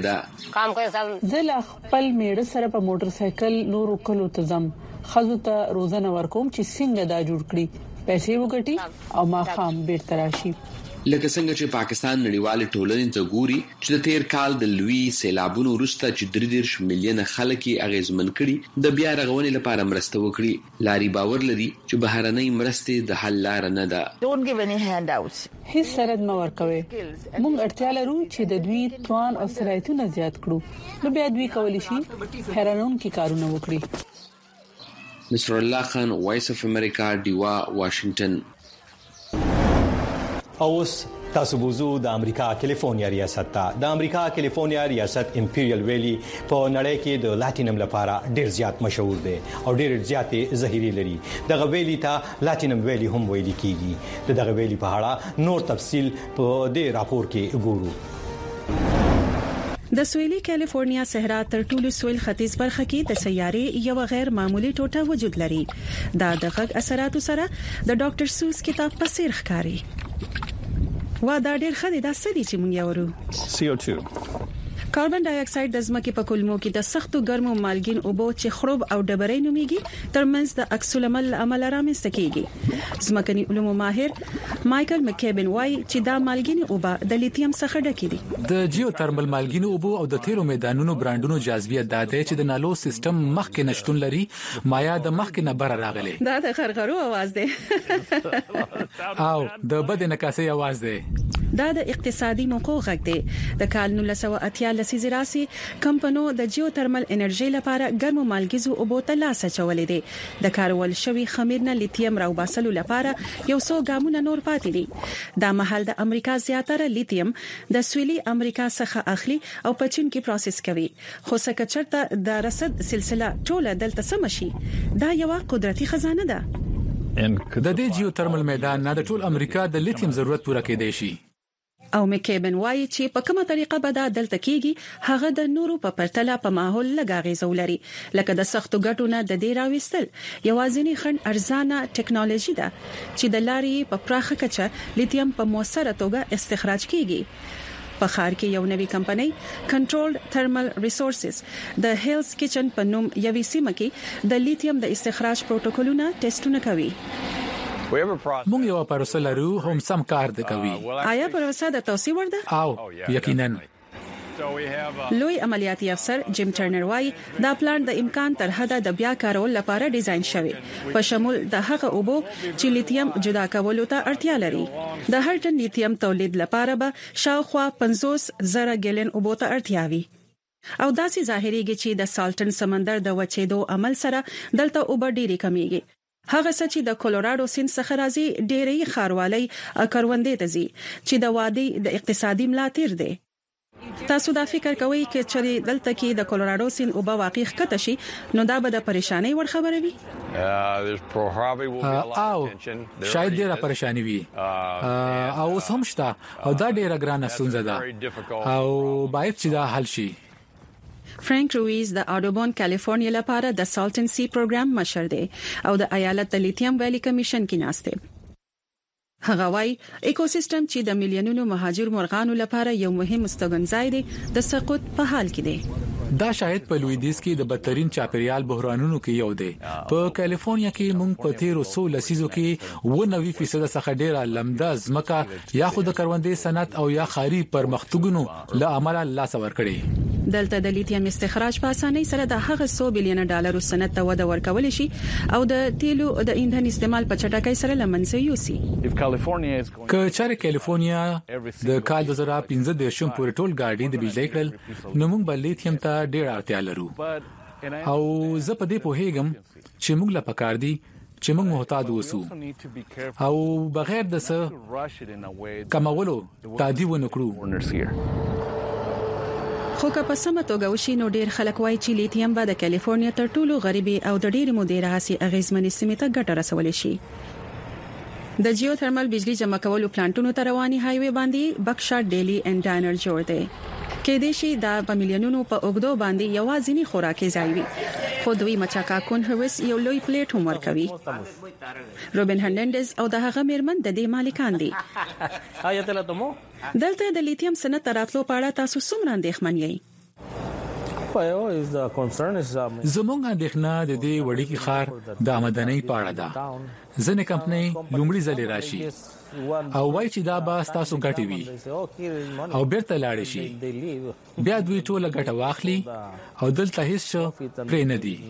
ده. زه خپل میړه سره په موټر سایکل نورو کلو ته ځم، خزو ته روزنه ورکوم چې څنګه دا جوړ کړي، پیسې وګټي او ما خام بیرته راشي. لکه څنګه چې پاکستان نړیوال ټولنې ته ګوري چې د تیر کال د لوی سیلابونو وروسته چې درې دېرش میلیونه خلک یې اغیزمن کړي د بیا رغونې لپاره مرسته وکړي. لاري باور لري چې بهرنۍ مرستې د حل لار نه ده. Don't give any handouts. هیڅ سند مو ورکوي. موږ اړتیا لرو چې د دوی توان او صلاحیتونه زیات کړو، نو بیا دوی کولی شي حیرانونکي کارونه وکړي. نصر الله خان، وایس اف امریکا، دیوا، واشنگټن. اوس تاسو بوزو د امریکا کیلیفورنیا ریاست ته. د امریکا کیلیفورنیا ریاست امپیریل ویلی په نړۍ کې د لاتینم لپاره ډیر زیات مشهور دی او ډیر زیاتې ظهیري لري. دغه ویلی ته لاتینم ویلی هم ویل کیږي. دغه ویلی په اړه نور تفصيل په دې راپور کې ګورو. د سویلي کیلیفورنیا صحرا تر ټولو سویل ختیځ برخه کې د سیارې یو غیر معمولی ټوټه وجود لري. دا د غږ اثراتو سره د ډاکټر سوس کتاب په څیر ښکاري. وا دا ډېر خدي دا سدي چې مونږ یورو سی او ټو کاربن ډای اکساید د ځمکې په کولمو کې د سختو ګرمو مالګین اوبو چې خروب او ډبرې نوميږي ترمنځ د عکس العمل عمل رامنځته کیږي. ځمکني علومو ماهر مايكل مکيبن وايي چې دا مالګین اوبه د لیتیم څخه ډکې دي. د جیوترمل مالګین اوبو او د تیرو میدانونو برانډونو جاذبیت د دې چې د نالو سیستم مخکې نشټون لري مایا د مخکې نه بر راغلي. دا د غرغرو आवाज دی او د بد نکاسي आवाज دی. دا د اقتصادي موقع غږ دی. د کال نولس سوه اتیا لسیزه راسي کمپنو د جیوترمل انرژي لپاره ګرمو مالګیزو اوبو ته لاس اچولې دي. د کارول شوی خمیر نه لیتیم راو باسلو لپاره یو څو ګامونه نور پاتې دي. دا محل د امریکا زیاتره لیتیم د سویلي امریکا څخه اخلي او په چین کې پروسس کوي. خو څنګه چرته د رصد سلسله ټوله دلته سمشي دا یو قدرتي خزانه ده. د دې جیوترمل میدان نه د ټول امریکا د لیتیم ضرورت پوره کېدای شي. او مکیبن وایي چې په کومه طریقه به دا دلته کېږي هغه د نورو په پرتله په ماحول لګاغې زولري لکه د سختو ګټو نه د دې راوستل یوازینی خند ارزانه ټکنالوژي ده چې د لاري په پراخه کچه لیتیم په موثره توګه استخراج کیږي. په خار کې یو نوې کمپنۍ کنټرولډ تھرمل ریسورسز د هیلز کچن په نوم یوې سیمه کې د لیتیم د استخراج پروتوکولونه ټیسټونه کوي. مونږ یو پروسه لرو هم سم کار د کوي. آیا پروسه د توسيع ورده؟ او یقینا. لوی عملیاتي افسر جیم ټرنر وايي دا پلان د امکان تر حده د بیا کارول لپاره ډیزاین شوی په شمول د هغه اوبو چې لیتیم جدا کولو ته اړتیا لري. د هر ټن لیتیم تولید لپاره به شاوخوا پنځوس زره ګیلن اوبو ته اړتیا وي. او داسې ظاهريږي چې د سالټن سمندر د وچېدو عمل سره دلته اوبه ډېری کمیږي. هغه څه چې د کولوراډو سیند څخه راځي ډېری خاروالۍ کروندې ته ځي چې د وادي د اقتصادي ملاتړ دی. تاسو دا فکر کوئ چې چې دلته کې د کولراډو سین او با واقع ښکته شي نو دا به د پریشانۍ ور خبره وي او شاید ډیره پریشانی وي او اوس هم شته او دا ډیره ګرانه ستونزه ده او باید چې دا حل شي. فرانک رویز د اډوبون کالیفورنیا لپاره د سالټن سی پروګرام مشر دی او د ایالت د لیتیم ویلی کمیشن کې ناسته. هغه وايي ایکوسیستم چې د میلیونونو مهاجر مرغانو لپاره یو مهم مستوګنځای دی د سقوط په حال کې دی. دا شاید په لویدیز کې د بدترین چاپیریال بحرانونو کې یو دی. په کالیفورنیا کې موږ په تیرو څو لسیزو کې نوي فیصد څخه ډیره لمده ځمکه یا خود کروندې صنعت او یا خاري پرمختګونو له عمله لاس ور کړی. دلته د لیتیم استخراج په اسانۍ سره د هغه څو بلین ډالر صنعت ته وده ورکول شي او د تیلو د ایندھن استعمال په چټکۍ سره لمنځه یوسي. که چېرې کالیفورنیا د کال دوه زره پنځه دیرشم پورې ټول ګاډي د بجلی کړل نو موږ بل لیتیم ته ډېر اړتیا لرو او زه په دې پوهیږم چې موږ لا پکار دي چې موږ محتاط اوسو او بغیر د څه کمولو تعدی ونکړو. خو که په سمه توګه وشي نو ډیر خلک وایي چې لیتیم به د کالیفورنیا تر ټولو غریبي او د ډیر مودې راهسي اغیزمنې سیمې ته ګټه رسولې شي. د جیو ترمل بجلی جمع کولو پلانټونو ته رواني هایوي باندې بکشاټ ډیلی اینډ ډاینر جوړ دی. کې د شي د پمیلیونونو په اوګدو باندې یوازینی خوراکي ځای وي خو دوی مچاکا کون هوس یو لوی پلیټ هم ورکوي. روبن هرناندز او د هغه میرمن د دې مالکان دي. دلته د لیتیم صنعت راتلو په اړه تاسو څومره اندېښمن یئ؟ زمونږ اندېښنه د دې وړي خار د آمدنۍ په اړه ده. ځینې کمپنۍ لومړی ځل راشي او وایي چې دا به تاسو ګټي وي او بیرته لاړ شي بیا دوی ټول ګټه واخلي او دلته هیڅ پرې نه دي.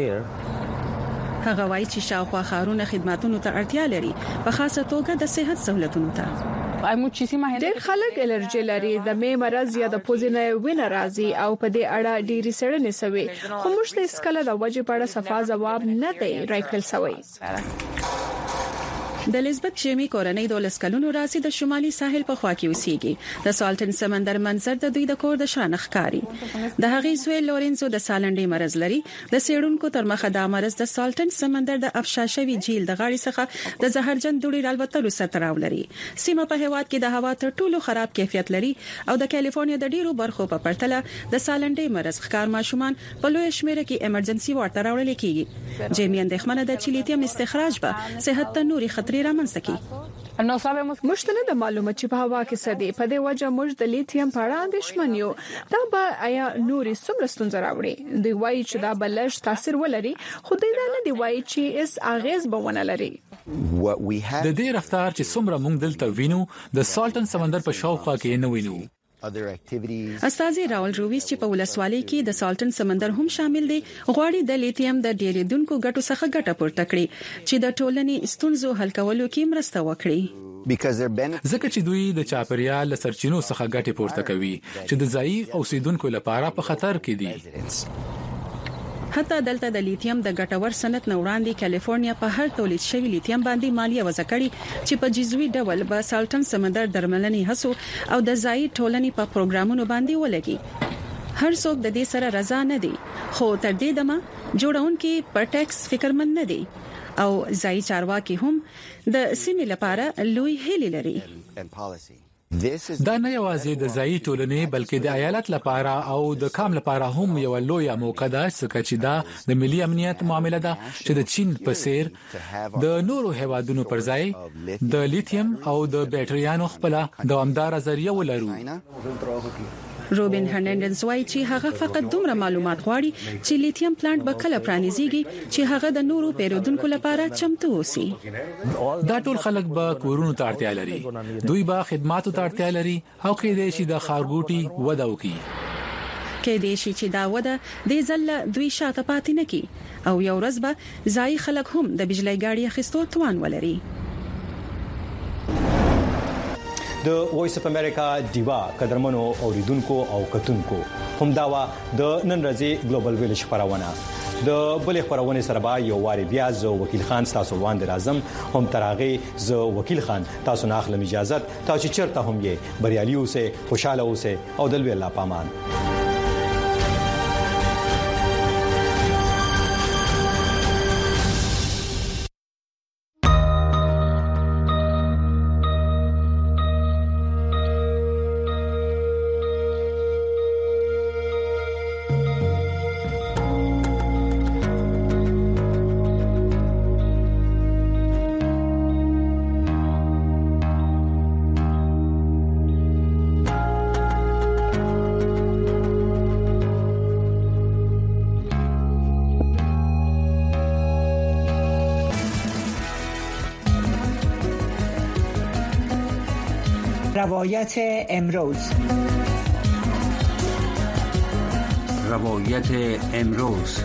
هغه وایي چې شاوخوا خارونه خدماتونو ته اړتیا لري په خاصه توګه د صحت سہولتونو ته. ډېر خلک الرجی لري د می مرز یا د پوزینه وینه راځي او په دې اړه ډېری سړنې سوي خو موږ د اسکله د وجې په اړه صفا جواب نه دی راکړل سوی. د لیزبت جیمی کورنۍ د لسکلونو راځي د شمالي ساحل په خوا کې اوسېږي. د سالټن سمندر منظر د دوی د کور د شان ښکاری. د هغې زوی لورنزو د سالنډي مرز لري. د سیړونکو تر مخه د مرز د سالټن سمندر د افشاشوي جیل د غاړې څخه د زهرجن دوړي رالوتلو ستراو لري. سیمه په هواد کې د هوا تر ټولو خراب کیفیت لري او د کالیفورنیا د ډیرو برخو په پرتله د سالنډي مرز ښکار ماشومان په لوی شمېر کې ایمرجنسي وارد راوړل کیږي. جیمی اندېښمنه ده چې لیتیم استخراج به صحت ته نوري خطرې رامنځته کړي. مشتنه د معلومات چې په هوا کې سدي په دې وجه موږ د لیتیم په اړه اندېښمن یو. دا به آیا نوري څومره ستونزې راوړي؟ دوی وایي چې دا بلش تاثیر ولري خو دوی دا نه دی وایي چې اس اغیز به ونه لري. د دې رفتار چې څومره موږ دلته وینو د سالټن سمندر په شاوخوا کې نه وینو. استاذ راول رویس چې په ولسوالۍ کې د سالټن سمندر هم شامل دي غواړي د لیتیم د ډیریدونکو ګټو څخه ګټه پورته کړي چې د ټولنې ستونزو حل کولو کې مرسته وکړي. ځکه چې دوی د چاپیریال سرچینو څخه ګټه پورته کوي چې د ځایي اوسیدونکو لپاره په خطر کې دي. حتی دلته د لیتیم د ګټور صنعت نه وړاندې کالیفورنیا په هر تولید شوی لیتیم باندې مالیه وضع کړي چې په جزوي ډول به سالټن سمندر درملنې هڅو او د ځای ټولنې په پروګرامونو باندې ولګي. هر څوک د دې سره رضا نه دي خو تر دې دمه جوړونکي پر ټیکس فکرمن نه دي او ځای چارواکي هم د سیمې لپاره لوی هیلې لري. دا نه یوازې د ځای ټولنې بلکې د ایالت لپاره او د کام لپاره هم یو لوی موقع ده چې دا د ملي امنیت معاملې ده چې د چین په څیر د نورو هیوادونو پر ځای د لیتیم او د بیټریانو خپل دوامدار ذریعہ ولرو. روبن هرناندز وايي چې هغه فقط دومره معلومات غواړي چې لیتیم پلانټ به کله پرانیزيږي چې هغه د نورو پیرودونکو لپاره چمتو وسی. دا ټول خلک به کورونو ته اړتیا لري. دوی به خدماتو ته اړتیا لري او کې د شي د خارګوټي وده وکي. کې د شي چې دا وده د ځل دوی شاته پاتې نه کی او یو ورځ به ځای خلک هم د بجلی ګاډي اخیستو توان ولري. د وایس اف امریکا دیوا قدرمنو اوریدونکو او کتونکو هم داوا د نن ورځې ګلوبل ویلج خبرونه د بلې خبرونه سره با یو واری بیا زه وکیل خان تاسو وړاندې راځم هم ترغه زه وکیل خان تاسو نه اخلم اجازه تاسو چیرته هم یې بریالي اوسه خوشاله اوسه او د الله پامان. روایت امروز روایت امروز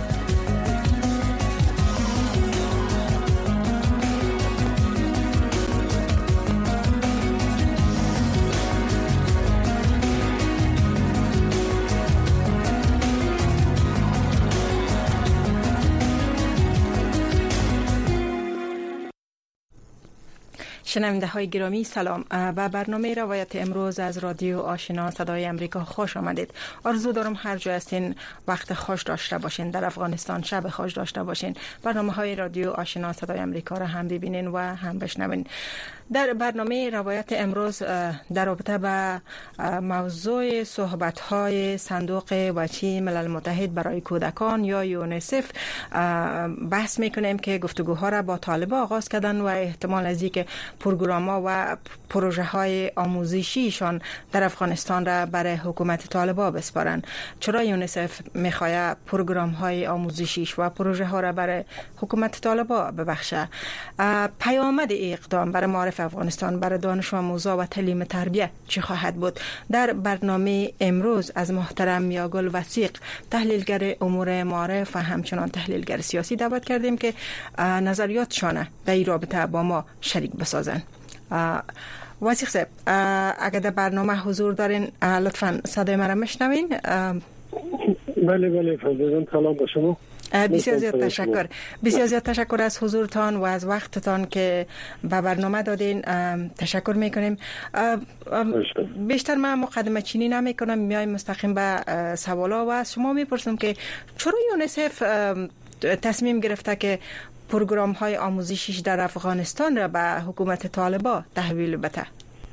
شنونده های گرامی سلام. به برنامه روایت امروز از رادیو آشنا صدای امریکا خوش آمدید. آرزو دارم هر جا هستین وقت خوش داشته باشین، در افغانستان شب خوش داشته باشین. برنامه های رادیو آشنا صدای امریکا را هم ببینین و هم بشنوین. در برنامه روایت امروز در رابطه با موضوع صحبت های صندوق بچه ملل متحد برای کودکان یا یونیسف بحث میکنیم که گفتگوها را با طالبان آغاز کردن و احتمال از اینکه پروگرام‌ها و پروژه های آموزشیشان در افغانستان را برای حکومت طالبان بسپارن. چرا یونیسف میخواد پروگرام های آموزشیش و پروژه ها را برای حکومت طالبان ببخشه؟ پیامد اقدام برای معارف افغانستان برای دانش آموزا و تعلیم تربیت چه خواهد بود؟ در برنامه امروز از محترم میاگل وثیق تحلیلگر امور معارف و همچنان تحلیلگر سیاسی دعوت کردیم که نظریاتشان در این رابطه با ما شریک بسازن. وثیق صاحب اگر در برنامه حضور دارین لطفاً صدای مرا میشنوین؟ بله بله فضل سلام با شما. بسیار زیاد تشکر. بسیار زیاد تشکر از حضورتان و از وقتتان که به برنامه دادین. تشکر میکنیم. بیشتر من مقدمه چینی نمی کنم، میایم مستقیم به سوالا و از شما میپرسم که چرا یونیسف تصمیم گرفته که پروگرام های آموزشیش در افغانستان را به حکومت طالبان تحویل بده؟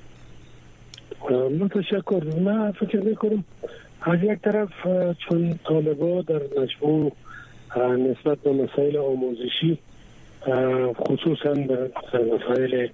متشکر. من فکر میکنم از یک طرف چون طالبان در مجموع نسبت به مسائل آموزشی خصوصا در مسائل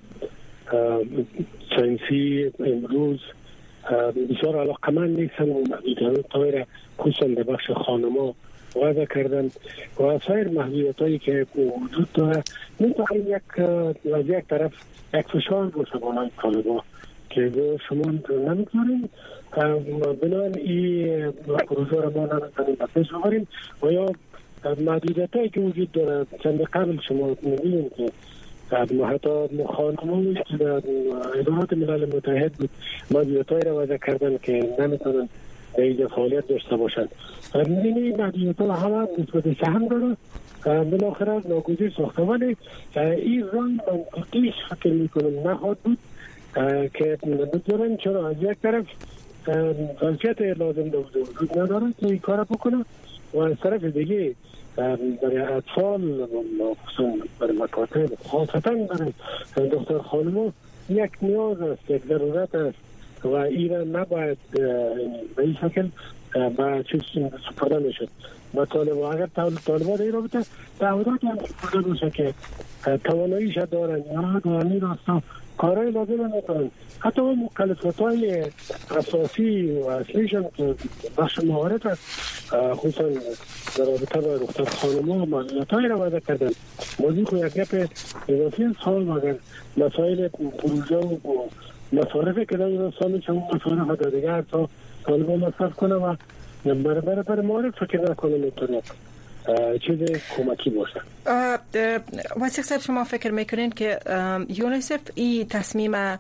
ساینسی امروز بسیار علاقمند نیستن و محدودیت‌هایی را خصوصا در بخش خانم‌ها وضع کردن و سایر محدودیت‌هایی که وجود داره میتونه یک از یک طرف یک فشار باشه بالای طالبان که شما نمیتونید بنابراین این پروژه را ما نمیتونیم به پیش ببریم و یا محدودیت‌هایی که وجود داره. چند قبل شما می‌بینید که حتی خانم‌ها که در ادارات ملل متحد بود محدودیت‌هایی را وضع کردن که نمیتونن اینجا فعالیت داشته باشند. این محدودیت‌ها همه نسبت سهم داره بالاخره ناگزیر ساخته، ولی این راه منطقیش فکر میکنم نخواهد بود که بتونن چرا از یک طرف ظرفیت لازم وجود نداره که این کار بکنه و از طرف دیگه برای اطفال خصوصا برای مکاتب خاصتا برای دختر خانم‌ها یک نیاز است، یک ضرورت است و این نباید به این شکل با چیز سپرده میشد. با طالبان اگر طالبان این رابطه تعهدات هم سپرده باشه که تواناییش دارن یا دارن راستا کارهای لازم نکنن، حتی اون مکلفیت‌های اساسی و اصلیشون که بخش مهارت است خصوصا در رابطه با دختر خانم‌ها مسئولیت‌هایی را وضع کردن. موضوع خود یک گپ اضافی است. حال مگر مسائل پروژه و مصارفی که در این سامی که اون مصارف در دیگه تا طالبان مصرف کنه و برای برای برای معارف فکر نکنه میتونه چیز کمکی باشه. وثیق صاحب شما فکر میکنین که یونیسف این تصمیم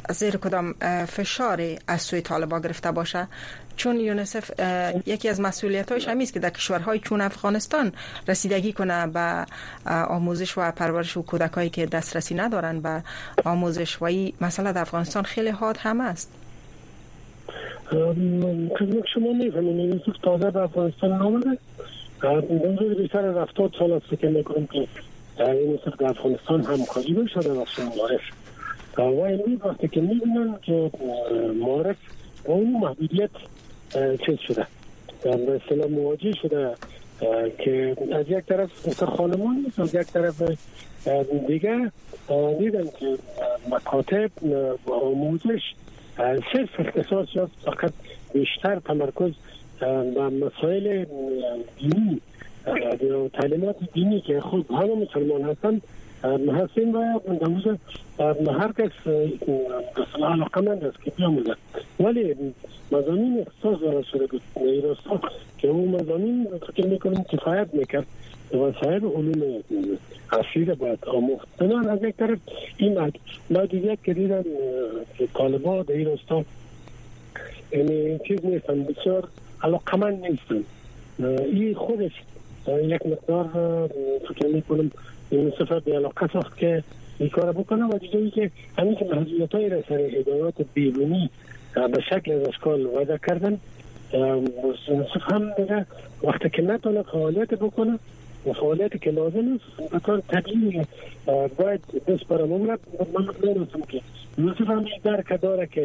زیر کدام فشار از سوی طالبان گرفته باشه، چون یونیسف یکی از مسئولیت‌هاش همین است که در کشورهای چون افغانستان رسیدگی کنه به آموزش و پرورش و کودکایی که دسترسی ندارن به آموزش و این مسئله در افغانستان خیلی حاد هم است. خدمت شما می‌فهمید یونیسف تازه به افغانستان آمده. منظور بیشتر از هفتاد سال است که می‌کنم که یونیسف در افغانستان همکاری بشه در بخش معارف. و امروز وقتی که می‌بینن که معارف با اون محدودیت چیز شده، به اصطلاح مواجه شده که از یک طرف مثل خانمان نیست، از یک طرف دیگه دیدن که مکاتب و آموزش صرف اختصاص شد فقط بیشتر تمرکز و مسائل دینی و تعلیمات دینی که خود همه مسلمان هستن هستیم و دوز هر کس اصلا علاقه مند است که بیاموزد، ولی مضامین اختصاص داره شده بود ایراستا که اون مضامین فکر میکنم کفایت میکرد و صاحب علوم اصلی را باید آموخت. بنابراین از یک طرف این محدودیت که دیدن که طالبان در ایراستا یعنی چیز نیستن، بسیار علاقه مند نیستن، این خودش یک مقدار فکر میکنم یونیسف به علاقه ساخت که این کار بکنه و دیگه ای که همین که محدودیت های رسر هدایات بیرونی به شکل از اشکال وضع کردن، یونیسف هم دیگه وقتی که نتونه فعالیت بکنه و فعالیتی که لازم است بطور طبیعی باید دست برای مملک من نمیدونم که یونیسف هم این درک داره که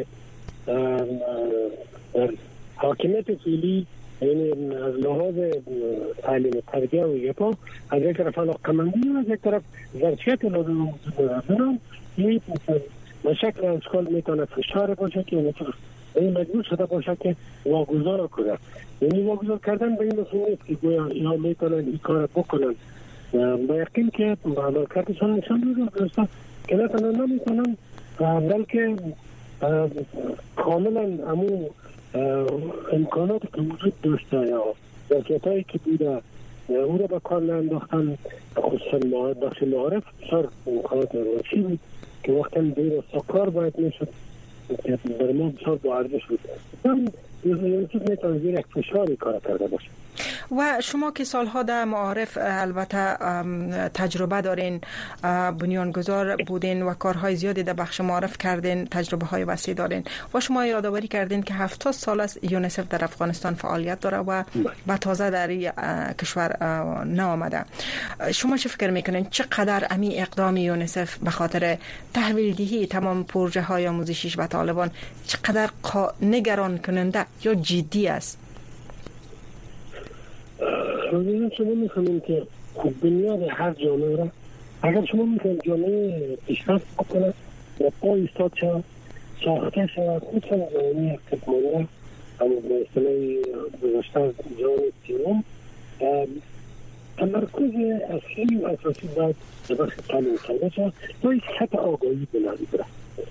حاکمیت فعلی یعنی از لحاظ تعلیم و تربیه و یپا از یک طرف علاقه مندی و از یک طرف ظرفیت لازم دارن، این به شکل اشکال میتونه فشار باشه که یونیسف این مجبور شده باشه که واگذار کنه. یعنی واگذار کردن به این مفهوم نیست که گویا یا میتونن این کار بکنن، با یقین که عملکردشان نشان میده که نه تنها نمیتونن بلکه کاملا همون امکاناتی که وجود داشته یا ظرفیت‌هایی که بوده او را به کار نانداختن، خصوصا بخش معارف بسیار امکانات روشی بود که وقتا دیر و ساکار باید میشد که برای ما بسیار با ارزش بود. من یونیسف میتونه زیر یک فشاری کار کرده باشه. و شما که سالها در معارف البته تجربه دارین، بنیانگذار بودین و کارهای زیادی در بخش معارف کردین، تجربه های وسیع دارین و شما یادآوری کردین که هفتاد سال است یونیسف در افغانستان فعالیت داره و با تازه در این کشور نآمده. شما چه فکر میکنین چقدر امی اقدام یونیسف به خاطر تحویل دهی تمام پروژه های آموزشیش به طالبان چقدر نگران کننده یا جدی است؟ روزی شما میخوانیم که بنیاد هر جامعه را اگر شما میخوانیم جامعه پیشرفت بکنه و پا ایستاد شد ساخته شد خودشان جامعه اقتصادی اما به اصطلاح گذاشته از جامعه سیوم تمرکز اصلی و اساسی باید به بخش تعلیم کرده شد تا یک سطح آگاهی بلند برد.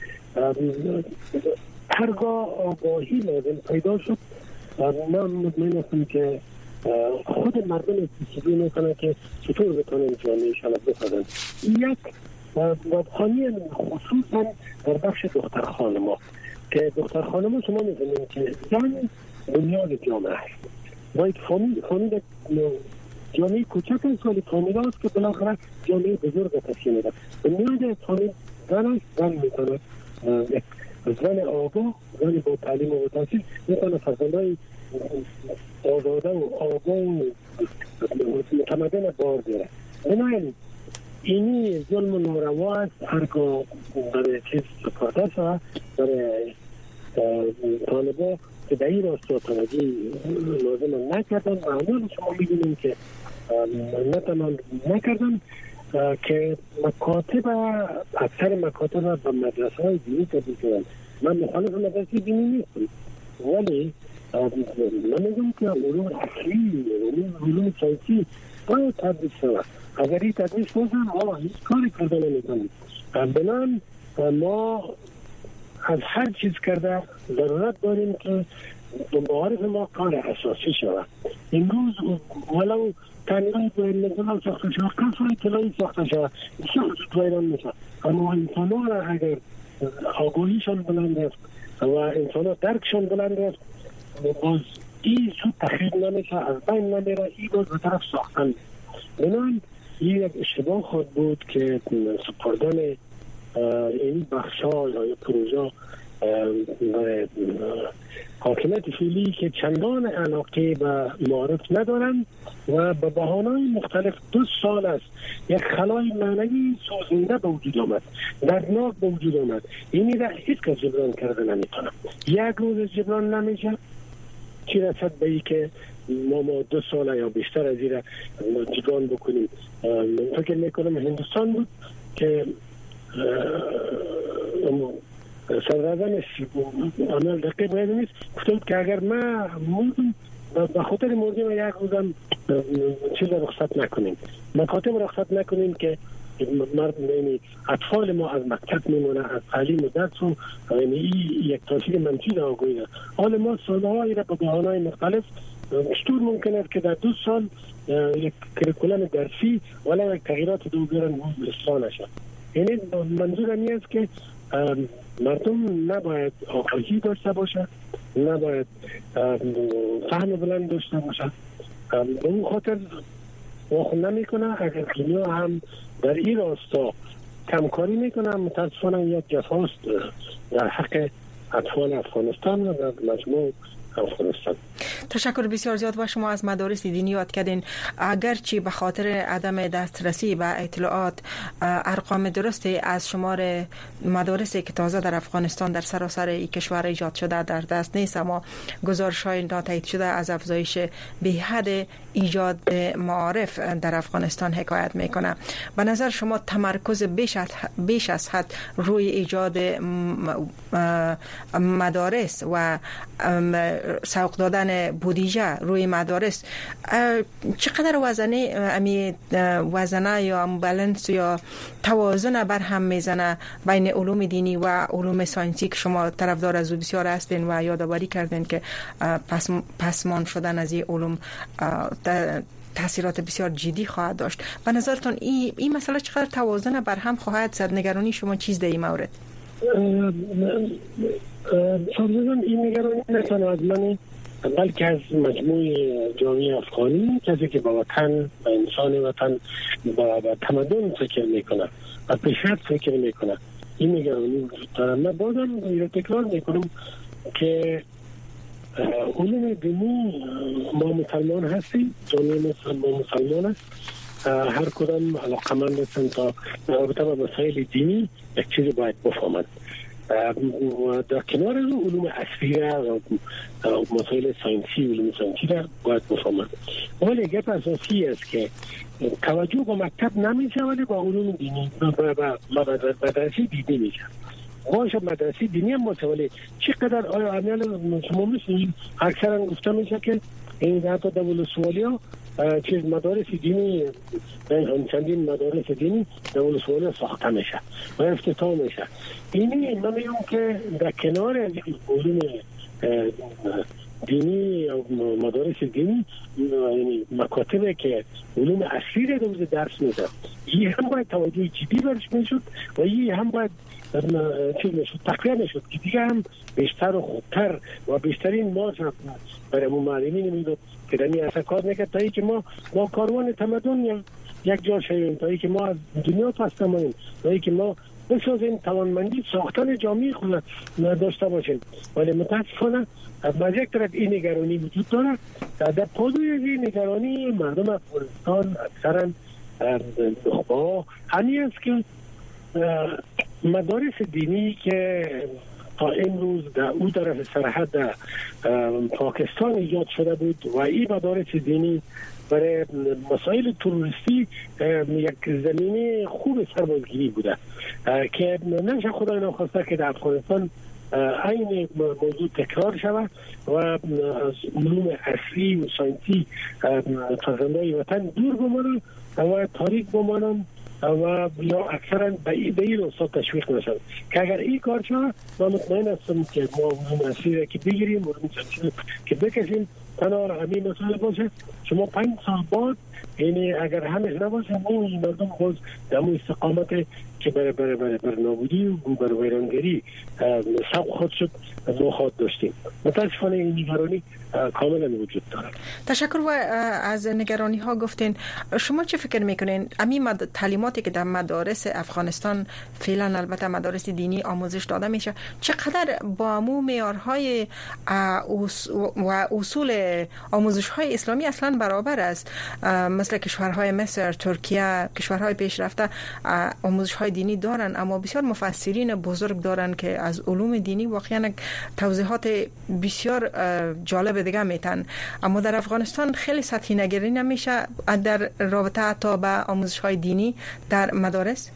هرگاه آگاهی لازم پیدا شد من مطمئن هستم که خود مردم استفاده میکنه که چطور بتونن جامعهشان را بسازن. یک وابخانی خصوصا در بخش دختر خانما که دختر خانما شما میدونید که زن بنیاد جامعه است. باید فامیل فامیل جامعه کوچک است ولی فامیل است که بالاخره جامعه بزرگ تشکیل میده. بنیاد فامیل زن است. زن میتونه زن آگاه، زن با تعلیم و تحصیل میتونه فرزندای آزاده و آگاه و متمدن بار بیاره. بنابراین اینی ظلم و ناروا است هرگاه برای چیز سپرده شد برای طالبان که در این راستا توجه لازم نکردن و همون شما میدونیم که نتنها نکردن که مکاتب اکثر مکاتب به مدرسه های دینی تبدیل شدن. من مخالف مدرسه دینی نیستم ولی من میگم که علوم اصلی علوم سیاسی باید تبدیل شود. اگر این تبدیل شد ما هیچ کاری کرده نمیکنیم. بنابراین ما از هر چیز کرده ضرورت داریم که معارف ما کار اساسی شود. امروز ولو تنهایی باید نظام ساخته شود، کسایی تلایی ساخته شود، بسیار وجود ویران میشه. اما انسان ها را اگر آگاهیشان بلند است و انسان ها درکشان بلند است، باز این سو تخریب نمیشه، از بین نمیره، این باز به طرف ساختن. بنابراین این یک اشتباه خود بود که سپردن این بخشا یا پروژه برای حاکمیت فعلی که چندان علاقه به معارف ندارن و به بهانه‌های مختلف دو سال است یک خلای معنوی سوزنده به وجود آمد، دردناک به وجود آمد. اینی را هیچ کس جبران کرده نمیتونه، یک روز جبران نمیشه. چی رسد به ای که ما ما دو سال یا بیشتر از این را جبران بکنیم. من فکر میکنم هندوستان بود که سردازان عمل دقیق باید نیست گفتود که اگر ما موردم به خاطر موردیم یک روزم چیز رخصت نکنیم، مکاتب رخصت نکنیم که مرد یعنی اطفال ما از مکتب میمونه، از تعلیم و درس و یعنی یک تاثیر منفی را آگویده. حال ما سالهایی را به بهانه‌های مختلف چطور ممکن است که در دو سال یک کریکولم درسی ولی یک تغییرات دوگرن اصلاح نشد. یعنی منظورم این است که مردم نباید آگاهی داشته باشه، نباید فهم بلند داشته باشه. به اون خاطر واخون نمیکنه. اگر دنیا هم در این راستا کمکاری میکنه، متاسفانه یک جفاست در حق اطفال افغانستان و در مجموع افغانستان. تشکر بسیار زیاد و شما از مدارس دینی یاد کردین. اگرچه به خاطر عدم دسترسی به اطلاعات ارقام درستی از شمار مدارسی که تازه در افغانستان در سراسر این کشور ایجاد شده در دست نیست، اما گزارش‌های ناتایید شده از افزایش بی‌حد ایجاد معارف در افغانستان حکایت میکنه. به نظر شما تمرکز بیش از بیش از حد روی ایجاد مدارس و سوق دادن بودجه روی مدارس چقدر وزنه امی وزنه یا بالانس یا توازن بر هم میزنه بین علوم دینی و علوم ساینسی که شما طرفدار از او بسیار هستین و یادآوری کردین که پس پسمان شدن از این علوم تاثیرات بسیار جدی خواهد داشت. به نظرتون این این مسئله چقدر توازن بر هم خواهد زد؟ نگرانی شما چیز در این مورد؟ فرضاً این نگرانی نتونه از منی بلکه از مجموع جامعه افغانی، کسی که با وطن، با انسان وطن، با, با تمدن فکر میکنه و پیشرفت فکر میکنه، این نگرانی وجود داره. من بازم رو تکرار میکنم که علوم دینی ما مسلمان هستیم، جامعه ما مسلمان است، هر کدام علاقمند هستند تا رابطه با مسائل دینی یک چیزی باید بفهمند. و در کنار از علوم اصلیه و مسائل ساینسی، علوم ساینسی را باید بفهمند. ولی گپ اساسی است که توجه با مکتب نمیشه ولی با علوم دینی با مدرسه دینی میشه. باشه مدرسه دینی هم باشه ولی چقدر آیا عمل شما میشنید اکثرا گفته میشه که این حتی دولت‌سوالی ها چیز مدارس دینی این چندین مدارس دینی دولت‌سوالی ساخته میشه و افتتاح میشه. اینی من میگم که در کنار از علوم دینی و مدارس دینی یعنی مکاتبی که علوم اصلی رو دوز درس میده، این هم باید توجه جدی برش میشد و این هم باید چیز میشد تقویه میشد که دیگه هم بیشتر و خوبتر و بیشترین ماز برای معلمین میداد که دمی اصلا کار نکرد تا ای که ما با کاروان تمدن یک جا شویم، تا ای که ما از دنیا پس نماییم، تا ای که ما بسازیم توانمندی ساختن جامعه خود داشته باشیم. ولی متاسفانه از یک طرف این نگرانی وجود داره، در پادوی از این نگرانی مردم افغانستان اکثرا نخبه همی است که مدارس دینی که تا امروز در او طرف سرحد در پاکستان ایجاد شده بود و این مدارس دینی برای مسائل تروریستی یک زمینه خوب سربازگیری بوده که نمیشه خدای ناخواسته که در افغانستان این موضوع تکرار شود و از علوم اصلی و ساینسی فرزندای وطن دور بمانند و تاریک بمانند و یا اکثرا به این راستا تشویق نشد که اگر این کار شد من مطمئن هستم که ما علوم اصلی که بگیریم علوم ساینسی که بکشیم کنار همین مسائل باشه. شما پنج سال بعد یعنی اگر همه نباشه این مردم خود در مو استقامت که برای برای برای بر نابودی و برای ویرانگری سبق خود شد ما خود داشتیم. متاسفانه این نگرانی کاملا وجود داره. تشکر. و از نگرانی ها گفتین، شما چه فکر میکنین امی مد... تعلیماتی که در مدارس افغانستان فعلا البته مدارس دینی آموزش داده میشه چقدر با امو معیارهای و اصول آموزش های اسلامی اصلا برابر است؟ مثل کشورهای مصر، ترکیه، کشورهای پیشرفته آموزش های دینی دارن، اما بسیار مفسرین بزرگ دارن که از علوم دینی واقعا توضیحات بسیار جالب دیگه میتن، اما در افغانستان خیلی سطحی نگری نمیشه در رابطه تا به آموزش های دینی در مدارس.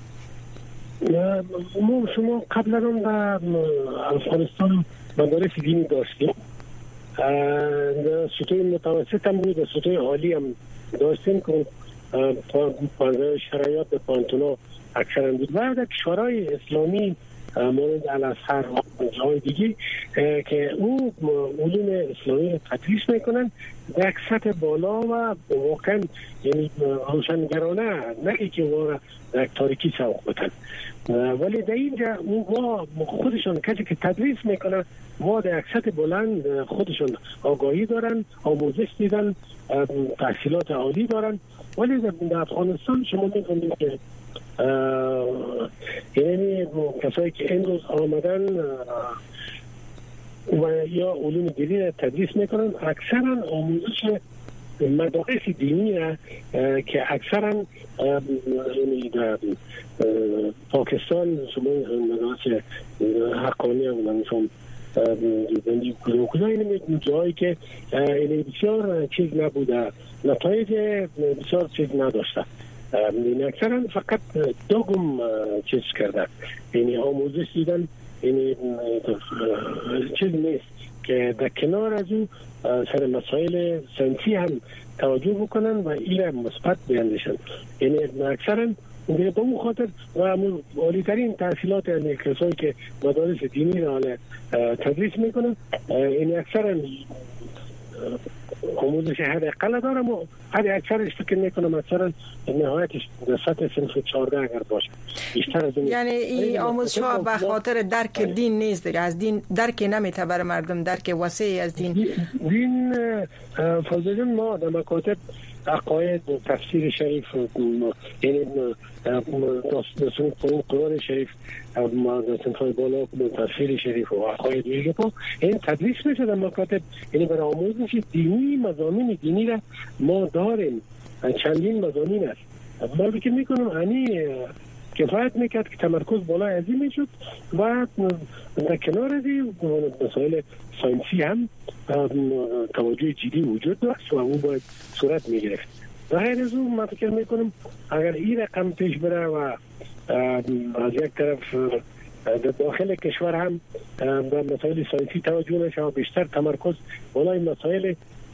ما شما قبلا هم در افغانستان مدارس دینی داشتیم، در سطوح متوسط هم بود، در سطوح عالی هم داشتیم که پانزه شرایط به پانتونا اکثرا بود. و در کشورهای اسلامی مانند الازهر و جای دیگه که او علوم اسلامی تدریس میکنن در سطح بالا و واقعا یعنی روشنگرانه، نه که وارا در تاریکی سوق بتن، ولی در اینجا ما خودشون کسی که تدریس میکنن ما در سطح بلند خودشون آگاهی دارن، آموزش دیدن، تحصیلات عالی دارن. ولی در افغانستان شما میکنید که یعنی کسایی که امروز آمدن و یا علوم دینی تدریس میکنن اکثرا آموزش مدارس دینی را که اکثرا در پاکستان شما مدارس حقانی هم زندگی کدوم کدوم این جایی که این بسیار چیز نبوده، نتایج بسیار چیز نداشته، این اکثرا فقط دوگم چیز کرده، یعنی آموزش دیدن، یعنی چیز نیست که در کنار از او سر مسائل سنفی هم توجه بکنن و این مثبت بیاندیشن. یعنی اکثرا به اون خاطر و عالی ترین تحصیلات یعنی کسایی که مدارس دینی را تدریس میکنن این اکثرا آموزش حد اقل دارم و حد اکثرش فکر میکنم اکثرا نهایتش در سطح صنف چهارده اگر باشه بیشتر از این. یعنی این آموزش ها به خاطر درک دین نیست دیگه، از دین درک نمیته برای مردم، درک وسیعی از دین. دین فضل ما در مکاتب عقاید و تفسیر شریف یعنی دستون قرآن شریف دستون های بالا تفسیر شریف و عقاید ویژه پا این تدریس میشه در مکاتب. یعنی برای آموزش دینی مضامین دینی را ما داریم، چندین مضامین است. ما فکر میکنم انی کفایت میکرد که تمرکز بالا ازی میشد و در کنار ازی مسائل ساینسی هم توجه جدی وجود داشت و اون باید صورت میگرفت. و غیر از اون من فکر میکنم اگر این رقم پیش بره و از یک طرف در داخل کشور هم به مسائل ساینسی توجه نشه و بیشتر تمرکز بالای مسائل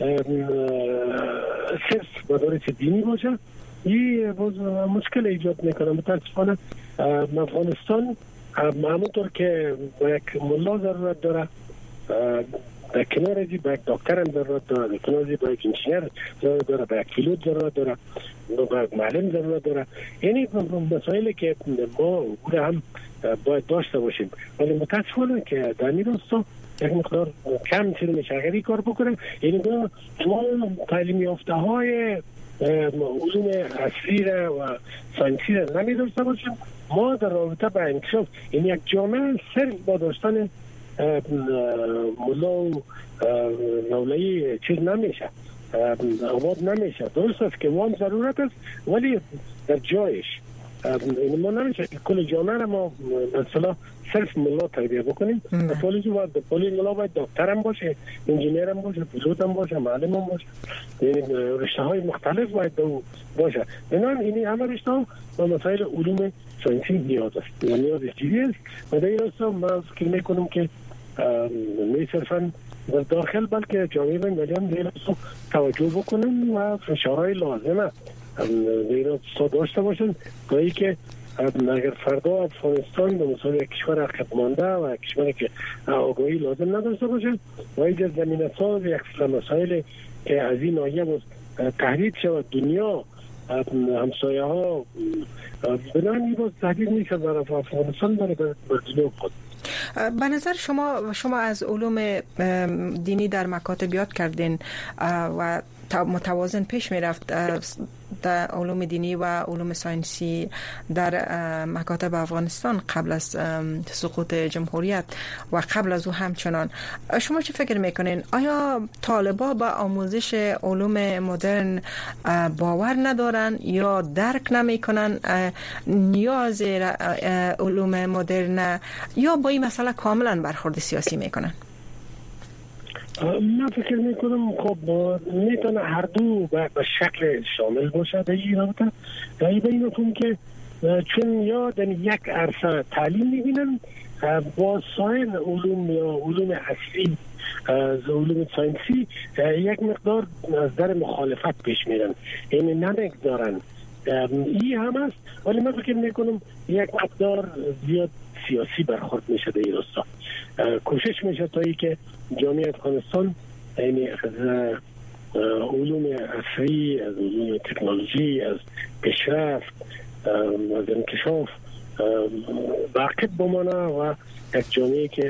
صرف مدارس دینی باشه، این مشکل ایجاد میکنه. متاسفانه افغانستان همونطور که با یک ملا ضرورت داره، در کنار ازی با یک دکتر هم ضرورت داره، در کنار ازی با یک انجینیر ضرورت داره، با یک پیلوت ضرورت داره، با یک معلم ضرورت داره. یعنی مسائلی که ما او هم باید داشته باشیم، ولی متاسفانه که در این راستا یک مقدار کم چیز میشه اگر این کار بکنه. یعنی ما تعلیم یافته های علوم عصری و ساینسی را نمی داشته باشیم، ما در رابطه با انکشاف این یک جامعه صرف با داشتن ملا و مولایی چیز نمیشه، آباد نمیشه. درست است که وام ضرورت است ولی در جایش. این ما نمیشه که کل جامعه را ما مثلا صرف ملا تربیه بکنیم. پلیس باید پلیس ملا باید دکتر هم باشه، انجینیر هم باشه، پیلوت هم باشه، معلم هم باشه، یعنی رشته های مختلف باید باشه. بنابراین اینی همه رشته ها با مسائل علوم ساینسی نیاز است، نیاز جدی است. و در این راستا من فکر میکنم که نه صرفا در داخل بلکه جامعه بین هم در این راستا توجه بکنن و فشارهای لازمه در این راستا داشته باشن تا ای که اگر فردا افغانستان به مثال یک کشور عقب مانده و کشوری که آگاهی لازم نداشته باشه و اینجا زمینه ساز یک مسائل که از این ناحیه تهدید شود دنیا همسایه ها بنابراین باز تهدید میشه برای افغانستان برای دنیا خود. به نظر شما شما از علوم دینی در مکاتب یاد کردین و متوازن پیش می رفت در علوم دینی و علوم ساینسی در مکاتب افغانستان قبل از سقوط جمهوریت و قبل از او همچنان. شما چه فکر میکنین؟ آیا طالبا با آموزش علوم مدرن باور ندارن یا درک نمیکنن نیاز علوم مدرن یا با این مسئله کاملا برخورد سیاسی میکنن؟ من فکر میکنم خب میتونه هر دو به شکل شامل باشه در این رابطه. در این مفهوم که چون یا در یک عرصه تعلیم میبینن با سایر علوم یا علوم اصلی از علوم ساینسی یک مقدار از در مخالفت پیش میرن، یعنی نمیگذارن. این هم است، ولی من فکر میکنم یک مقدار زیاد سیاسی برخورد میشه در این راستا. کوشش میشه تا ای که جامعه افغانستان یعنی از علوم عصری، از علوم تکنولوژی، از پیشرفت، از انکشاف واقف بمانه و یک جامعه که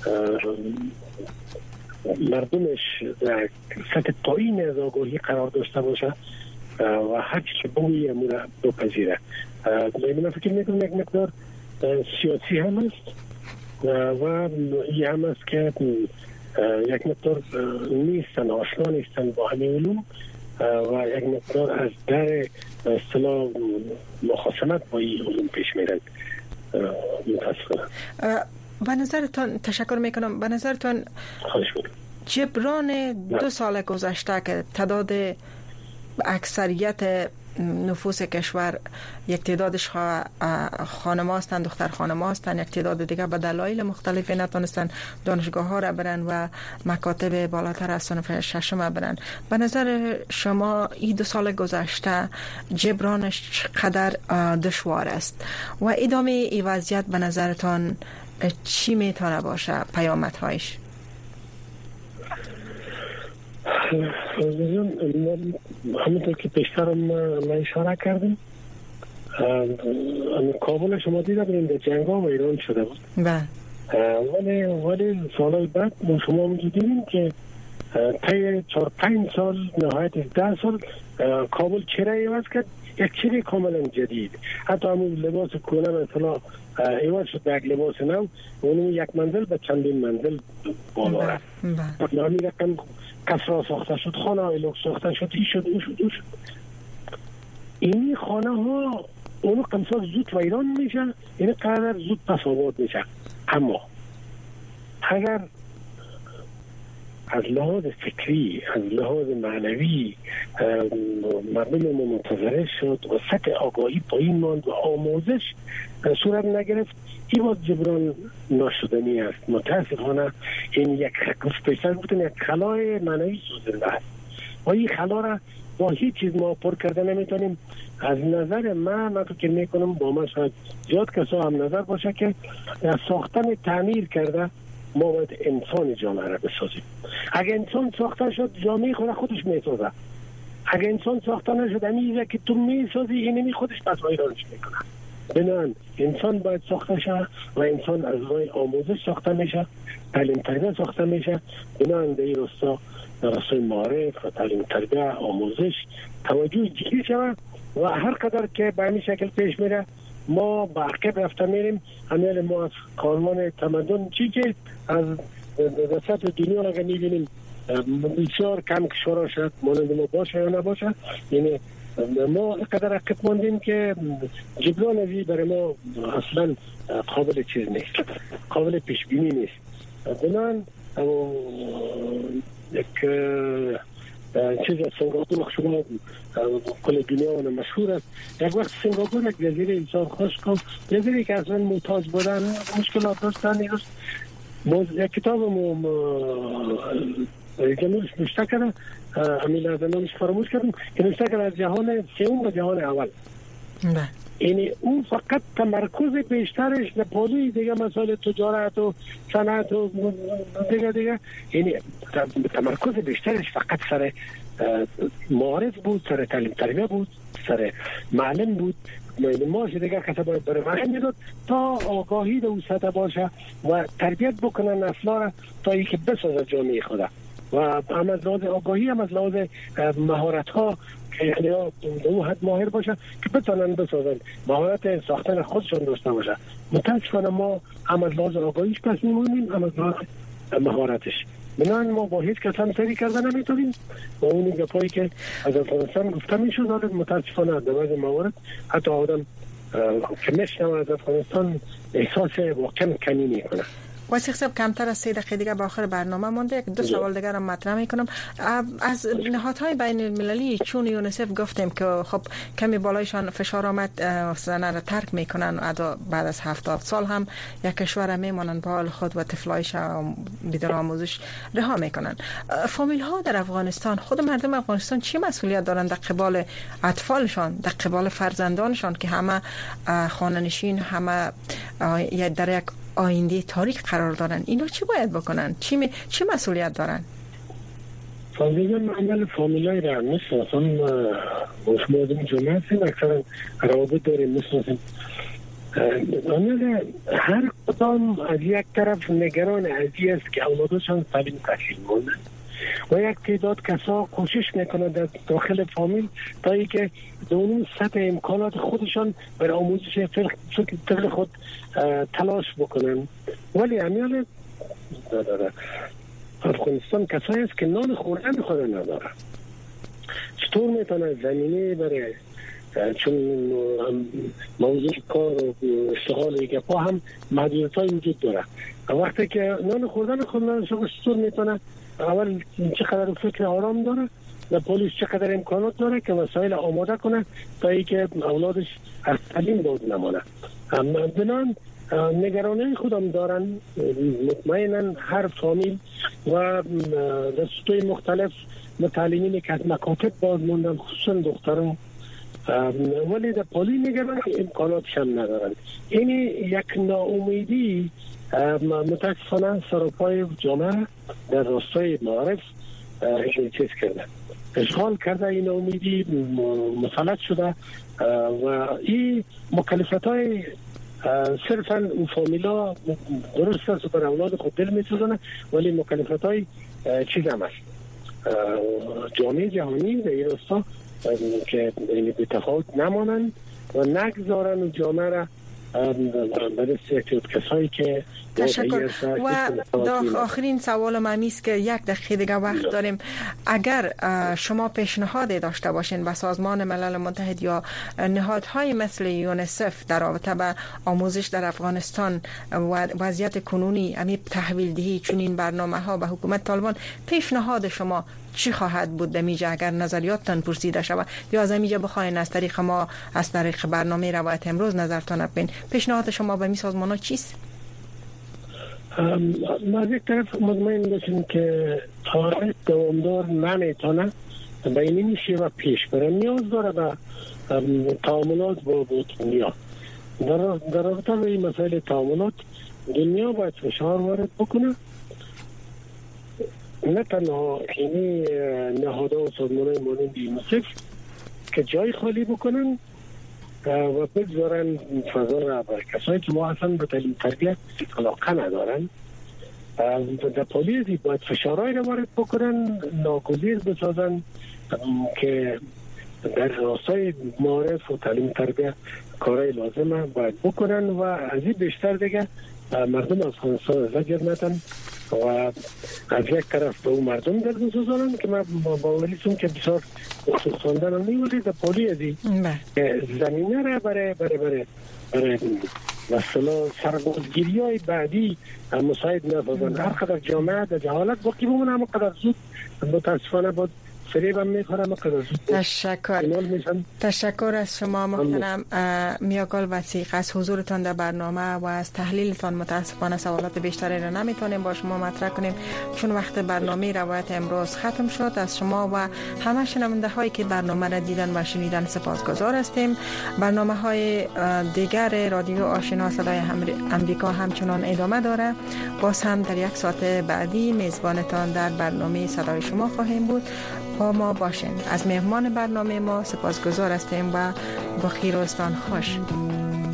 مردمش در سطح پایین از آگاهی قرار داشته باشه و هر چی که بویی امور بپذیره. من فکر میکنم یک مقدار سیاسی هم است و این هم است که یک مقدار نیستن، آشنا نیستن با همین علوم و یک مقدار از در اصطلاح مخاصمت با این علوم پیش میرن. متاسفانه. به نظرتون تشکر میکنم. به نظرتون جبران دو سال گذشته که تعداد اکثریت نفوس کشور یک تعدادش خانم هستند، دختر خانم هستند، یک تعداد دیگه به دلایل مختلفی نتونستن دانشگاه ها را برن و مکاتب بالاتر از صنف ششم برن. به نظر شما این دو سال گذشته جبرانش چقدر دشوار است و ادامه این وضعیت به نظرتان چی میتونه باشه پیامدهایش؟ همونطور که پیشترم ما اشاره کردیم کابل شما دیده بودیم در جنگ ها و ایران شده بود ولی ولی سالهای بعد شما میدیدیم که طی چهار پنج سال نهایت ده سال کابل چهره عوض کرد، یک چهره کاملا جدید. حتی همون لباس کهنه مثلا عوض شد به یک لباس نو، اون یک منزل به چندین منزل بالا رفت. همین رقم کسرا ساخته شد، خانه های لوکس ساخته شد، این شد اون شد اون شد. این خانه ها اونو قمصا زود ویران میشه، این قدر زود پس آباد میشه. اما اگر از لحاظ فکری، از لحاظ معنوی مردم ما منتظره شد و سطح آگاهی پایین ماند و آموزش صورت نگرفت، این باز جبران ناشدنی است. متاسفانه این یک گفت پیشتر بودن یک خلای معنوی سوزنده است و این خلا را با هیچ چیز ما پر کرده نمیتونیم. از نظر من من فکر میکنم با من شاید زیاد کسا هم نظر باشه که ساختن تعمیر کرده ما باید انسان جامعه را بسازیم. اگه انسان ساخته شد جامعه خود خودش میسازه، اگه انسان ساخته نشد امیزه که تو میسازی اینمی خودش پس ویرانش میکنه. بنابراین انسان باید ساخته شه و انسان از روی آموزش ساخته میشه، تعلیم تربیت ساخته میشه. بنابراین در این راستا در راستای معارف و تعلیم تربیت آموزش توجه جدی شود و هر قدر که به همین شکل پیش میره ما با عقب رفته میریم. امیال ما از کاروان تمدن چی که از سطح دنیا را میبینیم بسیار کم کشورها شد مانند ما باشه یا نباشه، یعنی ما قدر عقب ماندیم که جبران ازی برای ما اصلا قابل چیز نیست، قابل پیش بینی نیست. بنان یک چیز از سنگاپور شما کل دنیا و مشهور است. یک وقت سنگاپور یک جزیره انسان خوش کن، جزیره که اصلا محتاج بودن مشکلات داشتن. باز یک کتاب جمعیش نشته کرده، همین از نامش فراموش کردم که نشته کرده از جهان سوم و جهان اول. نه یعنی اون فقط تمرکز بیشترش در پولی دیگه مسائل تجارت و صنعت و دیگه دیگه یعنی تمرکز بیشترش فقط سر معارف بود، سر تعلیم تربیه بود، سر معلم بود. معلومات دیگه کسا باید برای معلم میداد تا آگاهی در اون سطح باشه و تربیت بکنن اصلا را تا ای که بسازه جامعه خوده و هم از لحاظ آگاهی هم از لحاظ مهارت ها که یعنی ها دو حد ماهر باشه که بتانن بسازن، مهارت ساختن خودشون داشته باشه. متاسفانه ما هم از لحاظ آگاهیش پس میمونیم هم از لحاظ مهارتش. بنابراین ما با هیچ کس همسری کردن نمیتونیم و اونی گپایی که از افغانستان گفته میشود دارد متاسفانه در بعض موارد حتی آدم که میشنوه از افغانستان احساس واقعا کمی میکنه. واسه حساب کمتر از سه دقیقه دیگه به آخر برنامه مونده. دو سوال دیگه را مطرح میکنم. از نهادهای بین المللی چون یونیسف گفتیم که خب کمی بالایشان فشار آمد زنان را ترک میکنن بعد از هفتاد سال هم یک کشور میمونن با حال خود و طفلایش بدون آموزش رها میکنن. فامیل ها در افغانستان، خود مردم افغانستان چی مسئولیت دارن در قبال اطفالشان، در قبال فرزندانشان که همه خانه‌نشین، همه در یک آینده تاریک قرار دارن؟ اینا چی باید بکنن؟ چی می... چی مسئولیت دارن؟ فامیل معمل فامیلای را میشناسن و شما آدم جمعه هستیم اکثرا روابط داریم میشناسیم. هر کدام از یک طرف نگران ازی است که اولادشان تعلیم تحصیل مونده و یک تعداد کسا کوشش میکنند در داخل فامیل تا ای که دونون سطح امکانات خودشان برای آموزش طفل خود تلاش بکنن. ولی امیال افغانستان کسایی است که نان خوردن خود نداره. چطور میتونه زمینه برای چون موضوع کار و اشتغال که پا هم محدودیت های وجود داره. وقتی که نان خوردن خود نداره چطور میتونه اول چقدر فکر آرام داره و پلیس چقدر امکانات داره که وسایل آماده کنه تا ای که اولادش از تعلیم باز نمانه. بنان نگرانی خودم دارن مطمئنن هر فامیل و دستوی مختلف متعلمین که از مکاتب باز موندن خصوصا دختران، ولی در پلی نگران امکاناتش هم ندارن. این یک ناامیدی متاسفانه سراپای جامعه در راستای معارف چیز کرده، اشغال کرده. این امیدی مسلط شده و این مکلفت های صرفا اون فامیلا درست است بر اولاد خود دل می سوزنه، ولی مکلفت های چیز هم است. جامعه جهانی در این راستا که به تفاوت نمانند و نگذارن جامعه را برای سیاست کسایی که تشکر. و داخل آخرین سوال من است که یک دقیقه دیگه وقت داریم. اگر شما پیشنهادی داشته باشین به سازمان ملل متحد یا نهادهای مثل یونیسف در رابطه با آموزش در افغانستان و وضعیت کنونی امی تحویل دهی چنین برنامه ها به حکومت طالبان، پیشنهاد شما چی خواهد بود دمیجه اگر نظریاتتان پرسیده شود یا از امیجا بخواین از طریق ما از طریق برنامه روایت امروز نظرتان بین؟ پیشنهاد شما به می سازمان ها چیست؟ ما از یک طرف مطمئن باشیم که تاریخ دوامدار نمیتونه به این شیوه پیش بره، نیاز داره به تعاملات با دنیا. در رابطه با این مسائل تعاملات دنیا باید فشار وارد بکنه، نه تنها اینی نهادها و سازمان‌های مانند یونیسف که جای خالی بکنن و بگذارن فضا را بر کسایی که ما اصلا به تعلیم تربیت علاقه ندارن. در پالیسی باید فشارهای را وارد بکنن، ناگزیر بسازن که در راستای معارف و تعلیم تربیت کارهای لازمه باید بکنن و از این بیشتر دیگه مردم افغانستان از زجر ندن و از یک طرف به اون مردم در بسازن که ما باوریستم که بسیار خصوص خواندن هم نیولی در پالیسی زمینه را برای برای برای برای مثلا سربازگیری های بعدی مساعد نسازن. هر قدر جامعه در جهالت باقی بمونه، اما قدر زود متاسفانه باید فریب هم میخورم که تشکر تشکر از شما محترم میاگل وثیق از حضورتان در برنامه و از تحلیلتان. متاسفانه سوالات بیشتری را نمیتونیم با شما مطرح کنیم چون وقت برنامه روایت امروز ختم شد. از شما و همه شنونده هایی که برنامه را دیدن و شنیدن سپاسگزار هستیم. برنامه های دیگر رادیو آشنا صدای امریکا همچنان ادامه داره. باز هم در یک ساعت بعدی میزبانتان در برنامه صدای شما خواهیم بود. با ما باشین. از مهمان برنامه ما سپاسگزار هستیم و با خیر و استان خوش.